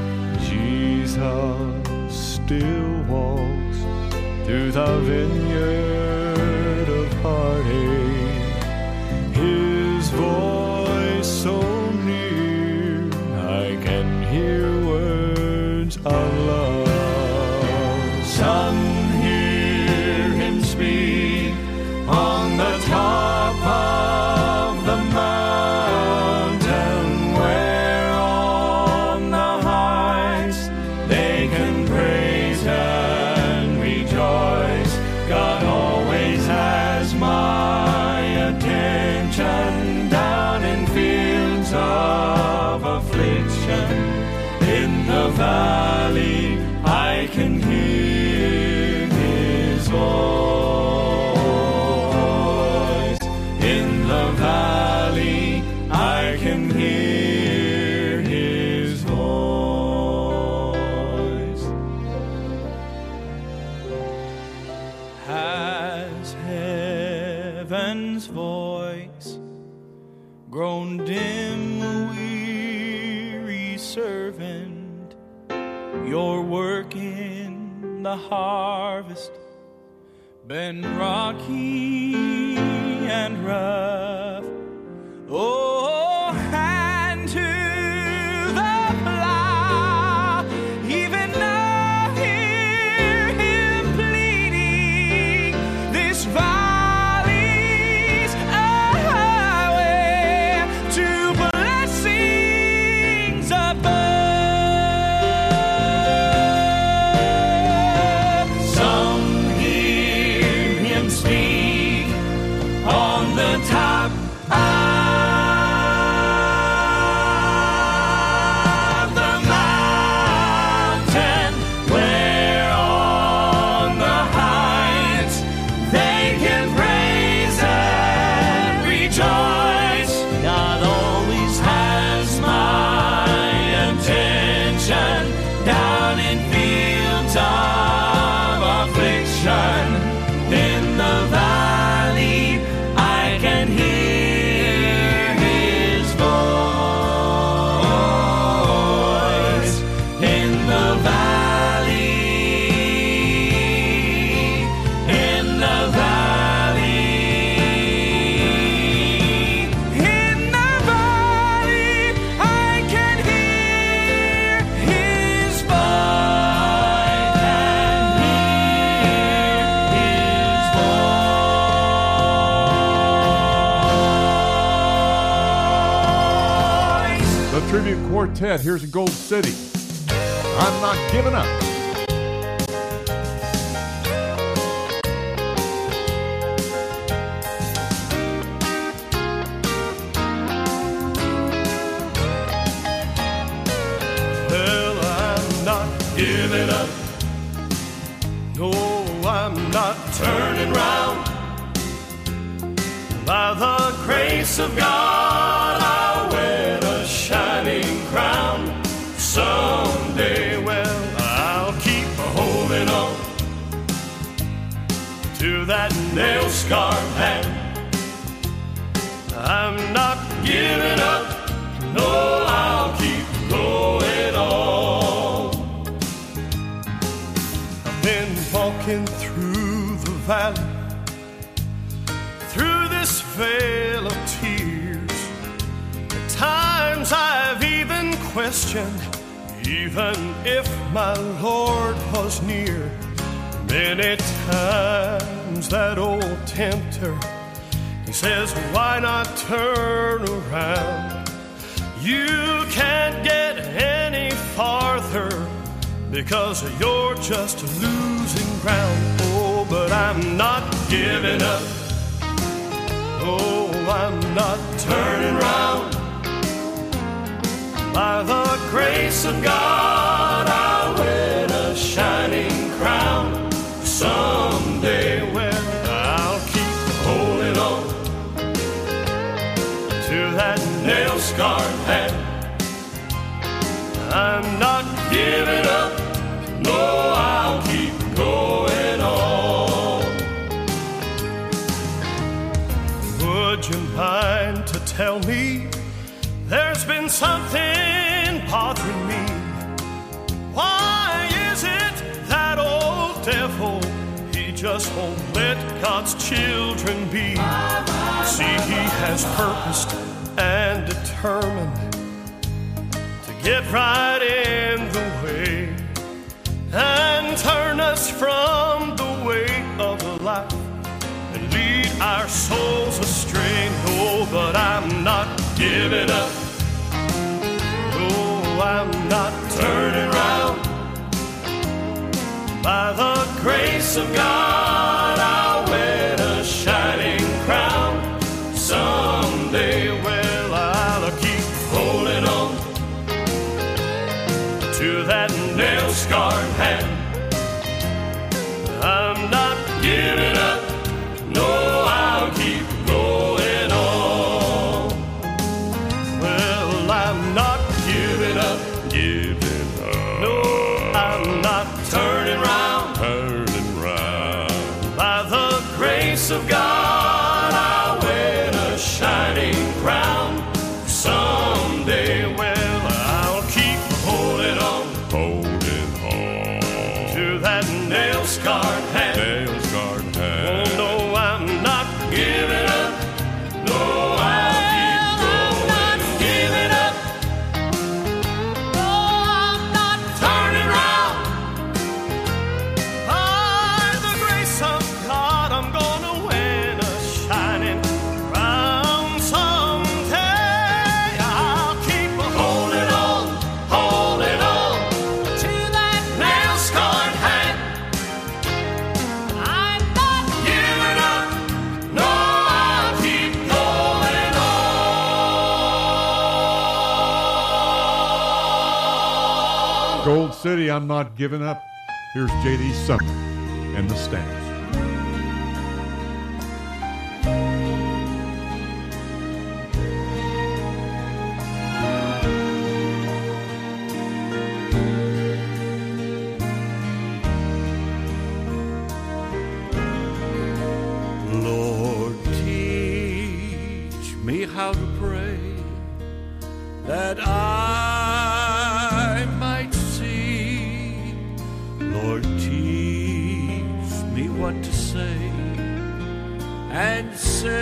Jesus still walks through the vineyard of heartache, his voice so near I can hear words of love. Some hear him speak on the top of the mountain, where on the heights they can praise and rejoice. God always has my attention down in fields of affliction. In the valley I can hear his voice. In the valley I can hear his voice. Has heaven's voice grown dim, weary servant? Your work in the harvest been rocky and rough. Oh, hand to the plow, even now hear him pleading. This valley's a highway to blessings above. Some hear him speak on the top of the mountain, where on the heights they can praise and rejoice. God always has my attention down in fields of affliction. In the valley I can hear his voice. In the valley, in the valley, in the valley I can hear his voice. The Tribute Quartet, here's a Gold City. I'm not giving up. Well, I'm not giving up. No, I'm not turning round. By the grace of God, I'll wear a shining crown. Someday, well, I'll keep holding on to that nail-scarred hand. I'm not giving up. No, I'll keep going on. I've been walking through the valley, through this veil of tears. At times I've even questioned, even if my Lord was near. Many times that old tempter, he says, why not turn around? You can't get any farther because you're just losing ground. Oh, but I'm not giving up. Oh, I'm not turning round. By the grace of God, I'll win a shining crown. trying to tell me there's been something bothering me. Why is it that old devil, he just won't let God's children be? See, he has purposed and determined to get right in the way and turn us from the way of life and lead our souls astray. No, but I'm not giving up. No, I'm not turning around. By the grace of God, I'll win a shining crown. Someday, well, I'll keep holding on to that nail-scarred hand. I'm not giving up. No, I'll keep going on. Well, I'm not giving up. No, I'm not turning round. By the grace of God, I'll win a shining crown. Someday, well, I'll keep holding on to that nail-scarred hand. Oh, no, I'm not giving up. No, I'll keep going. I'm not giving up. No, I'm not turning round. By the grace of God, I'm gonna win a shining crown someday. I'll keep holding on to that nail-scarred hand. I'm not giving up. No, I'll keep going on. Gold City, I'm not giving up. Here's J.D. Sumner and the Stamps. Lord, teach me how to pray that I might see. Lord, teach me what to say and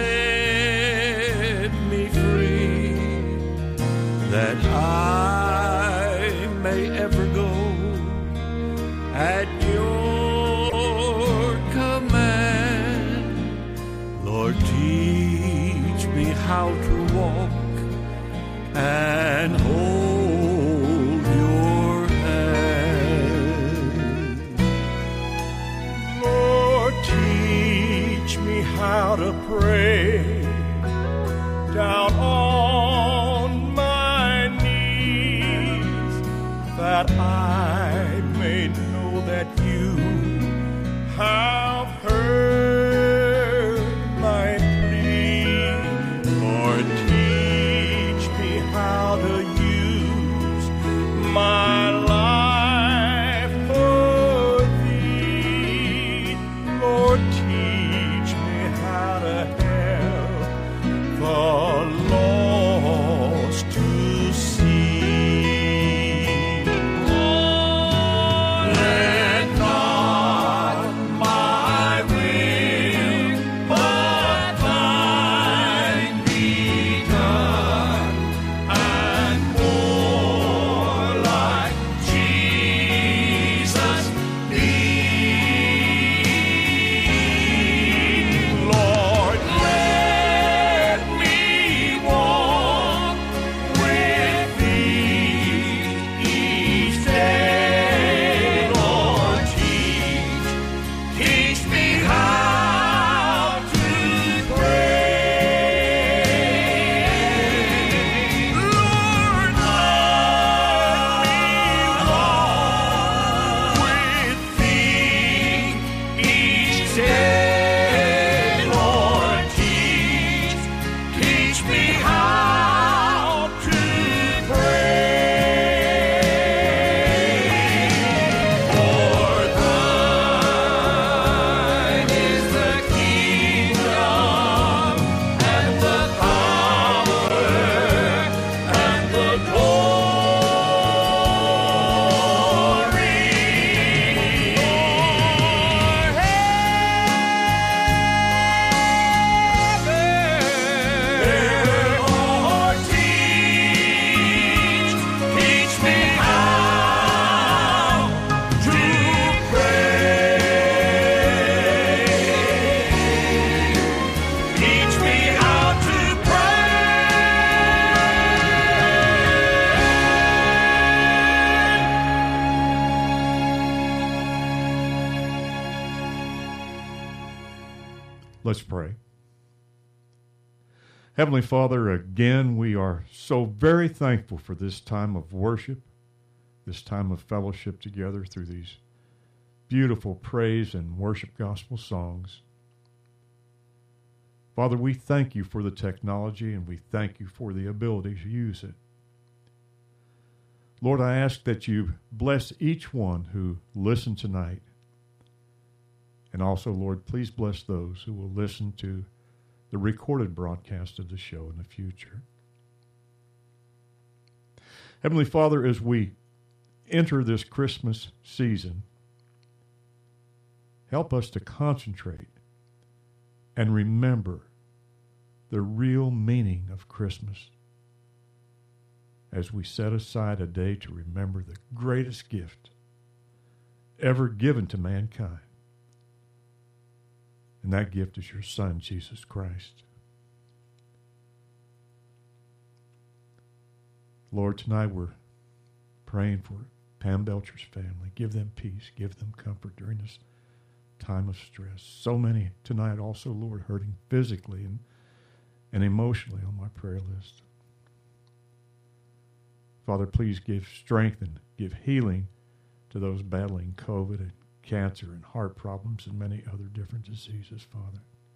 set me free, that I may ever go at your command. Lord, teach me how to walk and hold your hand. Lord, teach me how to pray down on my knees, that I may know that you have heard my plea. Lord, teach me how to use my life for thee. Lord, teach me how to help the lost to see. Lord, let not my will but thine be done, and more like Jesus be. Let's pray. Heavenly Father, again, we are so very thankful for this time of worship, this time of fellowship together through these beautiful praise and worship gospel songs. Father, we thank you for the technology, and we thank you for the ability to use it. Lord, I ask that you bless each one who listened tonight. And also, Lord, please bless those who will listen to the recorded broadcast of the show in the future. Heavenly Father, as we enter this Christmas season, help us to concentrate and remember the real meaning of Christmas as we set aside a day to remember the greatest gift ever given to mankind. And that gift is your Son, Jesus Christ. Lord, tonight we're praying for Pam Belcher's family. Give them peace. Give them comfort during this time of stress. So many tonight also, Lord, hurting physically and emotionally on my prayer list. Father, please give strength and give healing to those battling COVID and cancer and heart problems and many other different diseases, Father.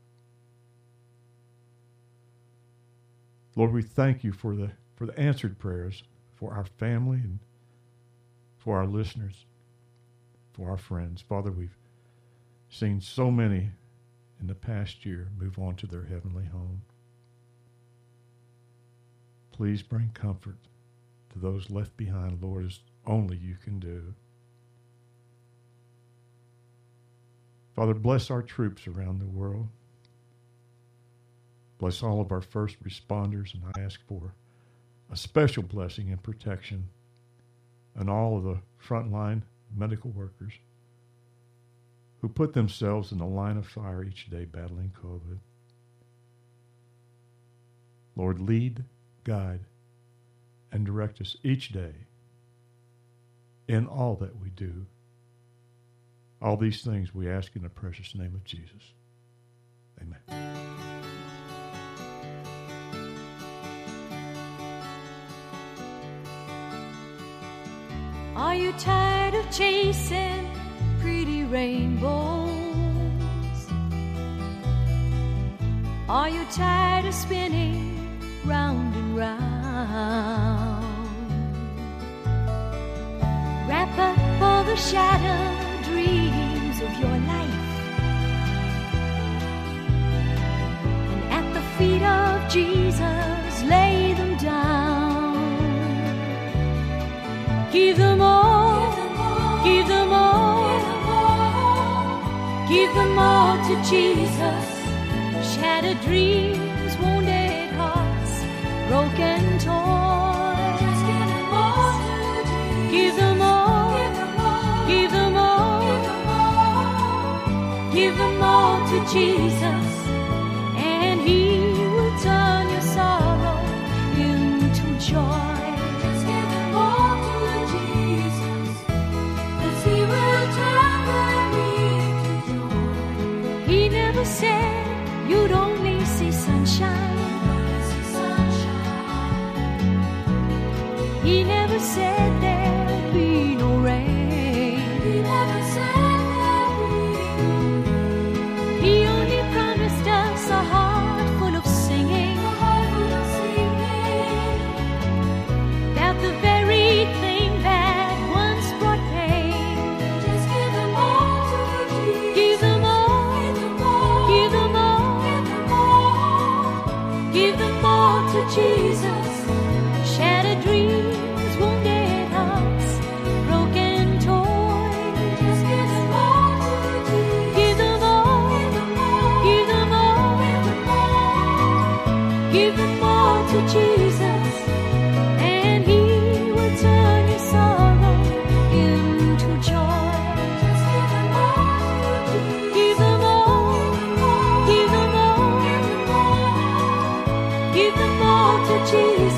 Lord, we thank you for the answered prayers for our family and for our listeners, for our friends. Father, we've seen so many in the past year move on to their heavenly home. Please bring comfort to those left behind, Lord, as only you can do. Father, bless our troops around the world. Bless all of our first responders, and I ask for a special blessing and protection on all of the frontline medical workers who put themselves in the line of fire each day battling COVID. Lord, lead, guide, and direct us each day in all that we do. All these things we ask in the precious name of Jesus. Amen. Are you tired of chasing pretty rainbows? Are you tired of spinning round and round? Wrap up all the shattered dreams of your life, and at the feet of Jesus lay them down. Give them all, give them all, give them all to Jesus. Shattered dreams, wounded hearts, broken toys. Just give them all to Jesus. Give them all, give them all, give them all to Jesus, and He will turn your sorrow into joy. Just give them all to Jesus, 'cause He will turn them into joy. He never said you'd only see sunshine. He never said there'd be no rain. He never said there'd be no rain. He only promised us a heart full of singing. A heart full of singing. That the very thing that once brought pain. Just give them all to Jesus. Give them all. Give them all. Give them all. Give them all to Jesus. Shattered dreams, wounded hearts, broken toys. Just give them all to Jesus. Give them all. Give them all. Give them all to Jesus, and He will turn your sorrow into joy. Just give them all to Jesus. Give them all. Give them all. Give them all to Jesus.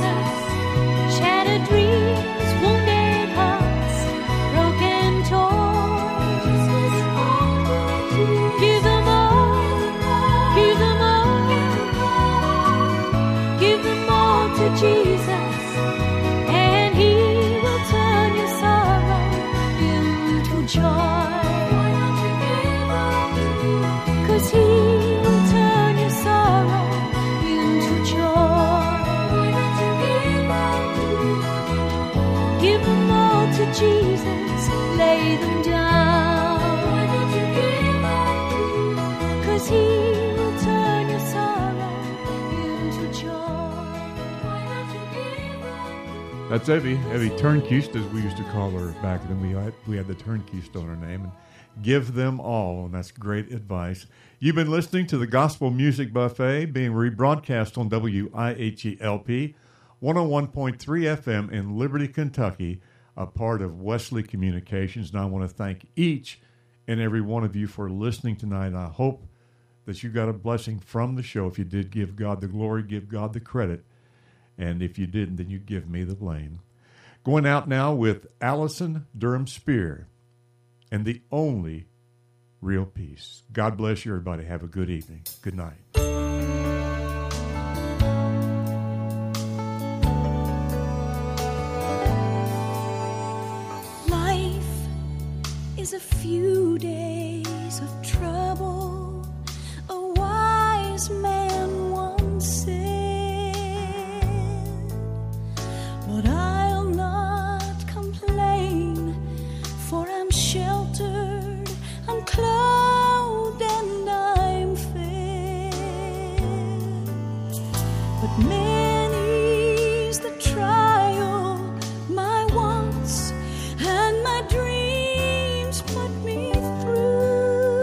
That's Evie Turnquist, as we used to call her back then. We had the Turnquist on her name. And give them all, and that's great advice. You've been listening to the Gospel Music Buffet, being rebroadcast on WIHELP 101.3 FM in Liberty, Kentucky, a part of Wesley Communications. And I want to thank each and every one of you for listening tonight. I hope that you got a blessing from the show. If you did, give God the glory, give God the credit. And if you didn't, then you give me the blame. Going out now with Allison Durham Spear and The Only Real Peace. God bless you, everybody. Have a good evening. Good night. A few days of trouble, a wise man once said, but I'll not complain, for I'm sheltered, I'm clothed, and I'm fed. But many's the trial, my wants and my dreams put me through,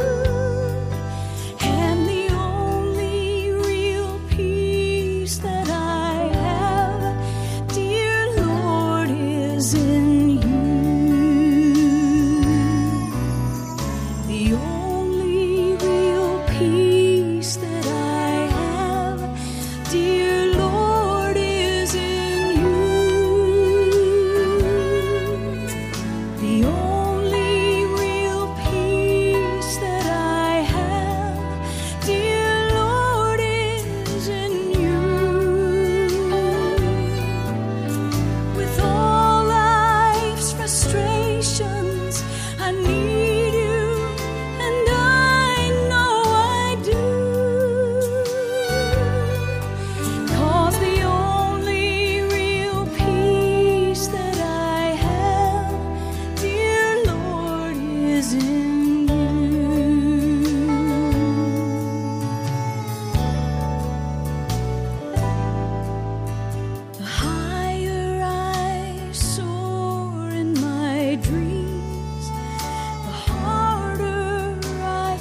and the only real peace that I have, dear Lord, is in you. The only real peace that I have, dear Lord, is in you. The only real peace that I have, dear Lord, is in you. With all life's frustrations, I need you, and I know I do. 'Cause the only real peace that I have, dear Lord, is in you. The higher I soar in my dreams, the harder I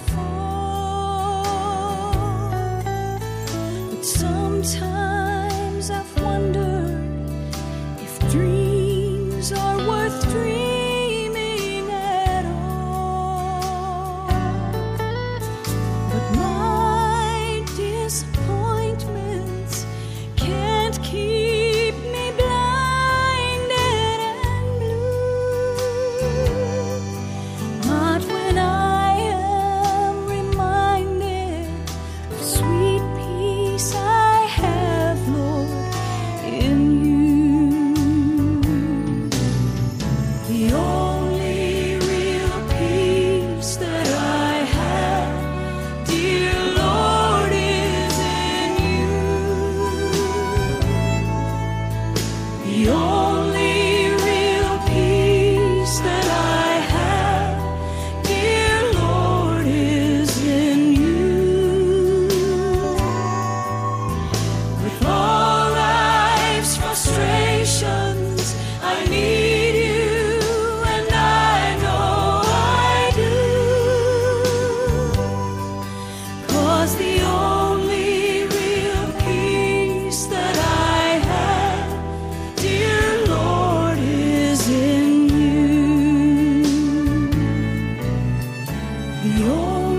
fall. But sometimes I've wondered if dreams are worth dreaming at all. But my disappointments can't keep me blinded and blue. Not when I am reminded of sweet peace I have, Lord, in you. The only real peace that I have, dear Lord, is in you. The only real peace that I have, dear Lord, is in you. With all life's frustrations, I need you, and I know I do. 'Cause the only real peace that I have, dear Lord, is in you. The only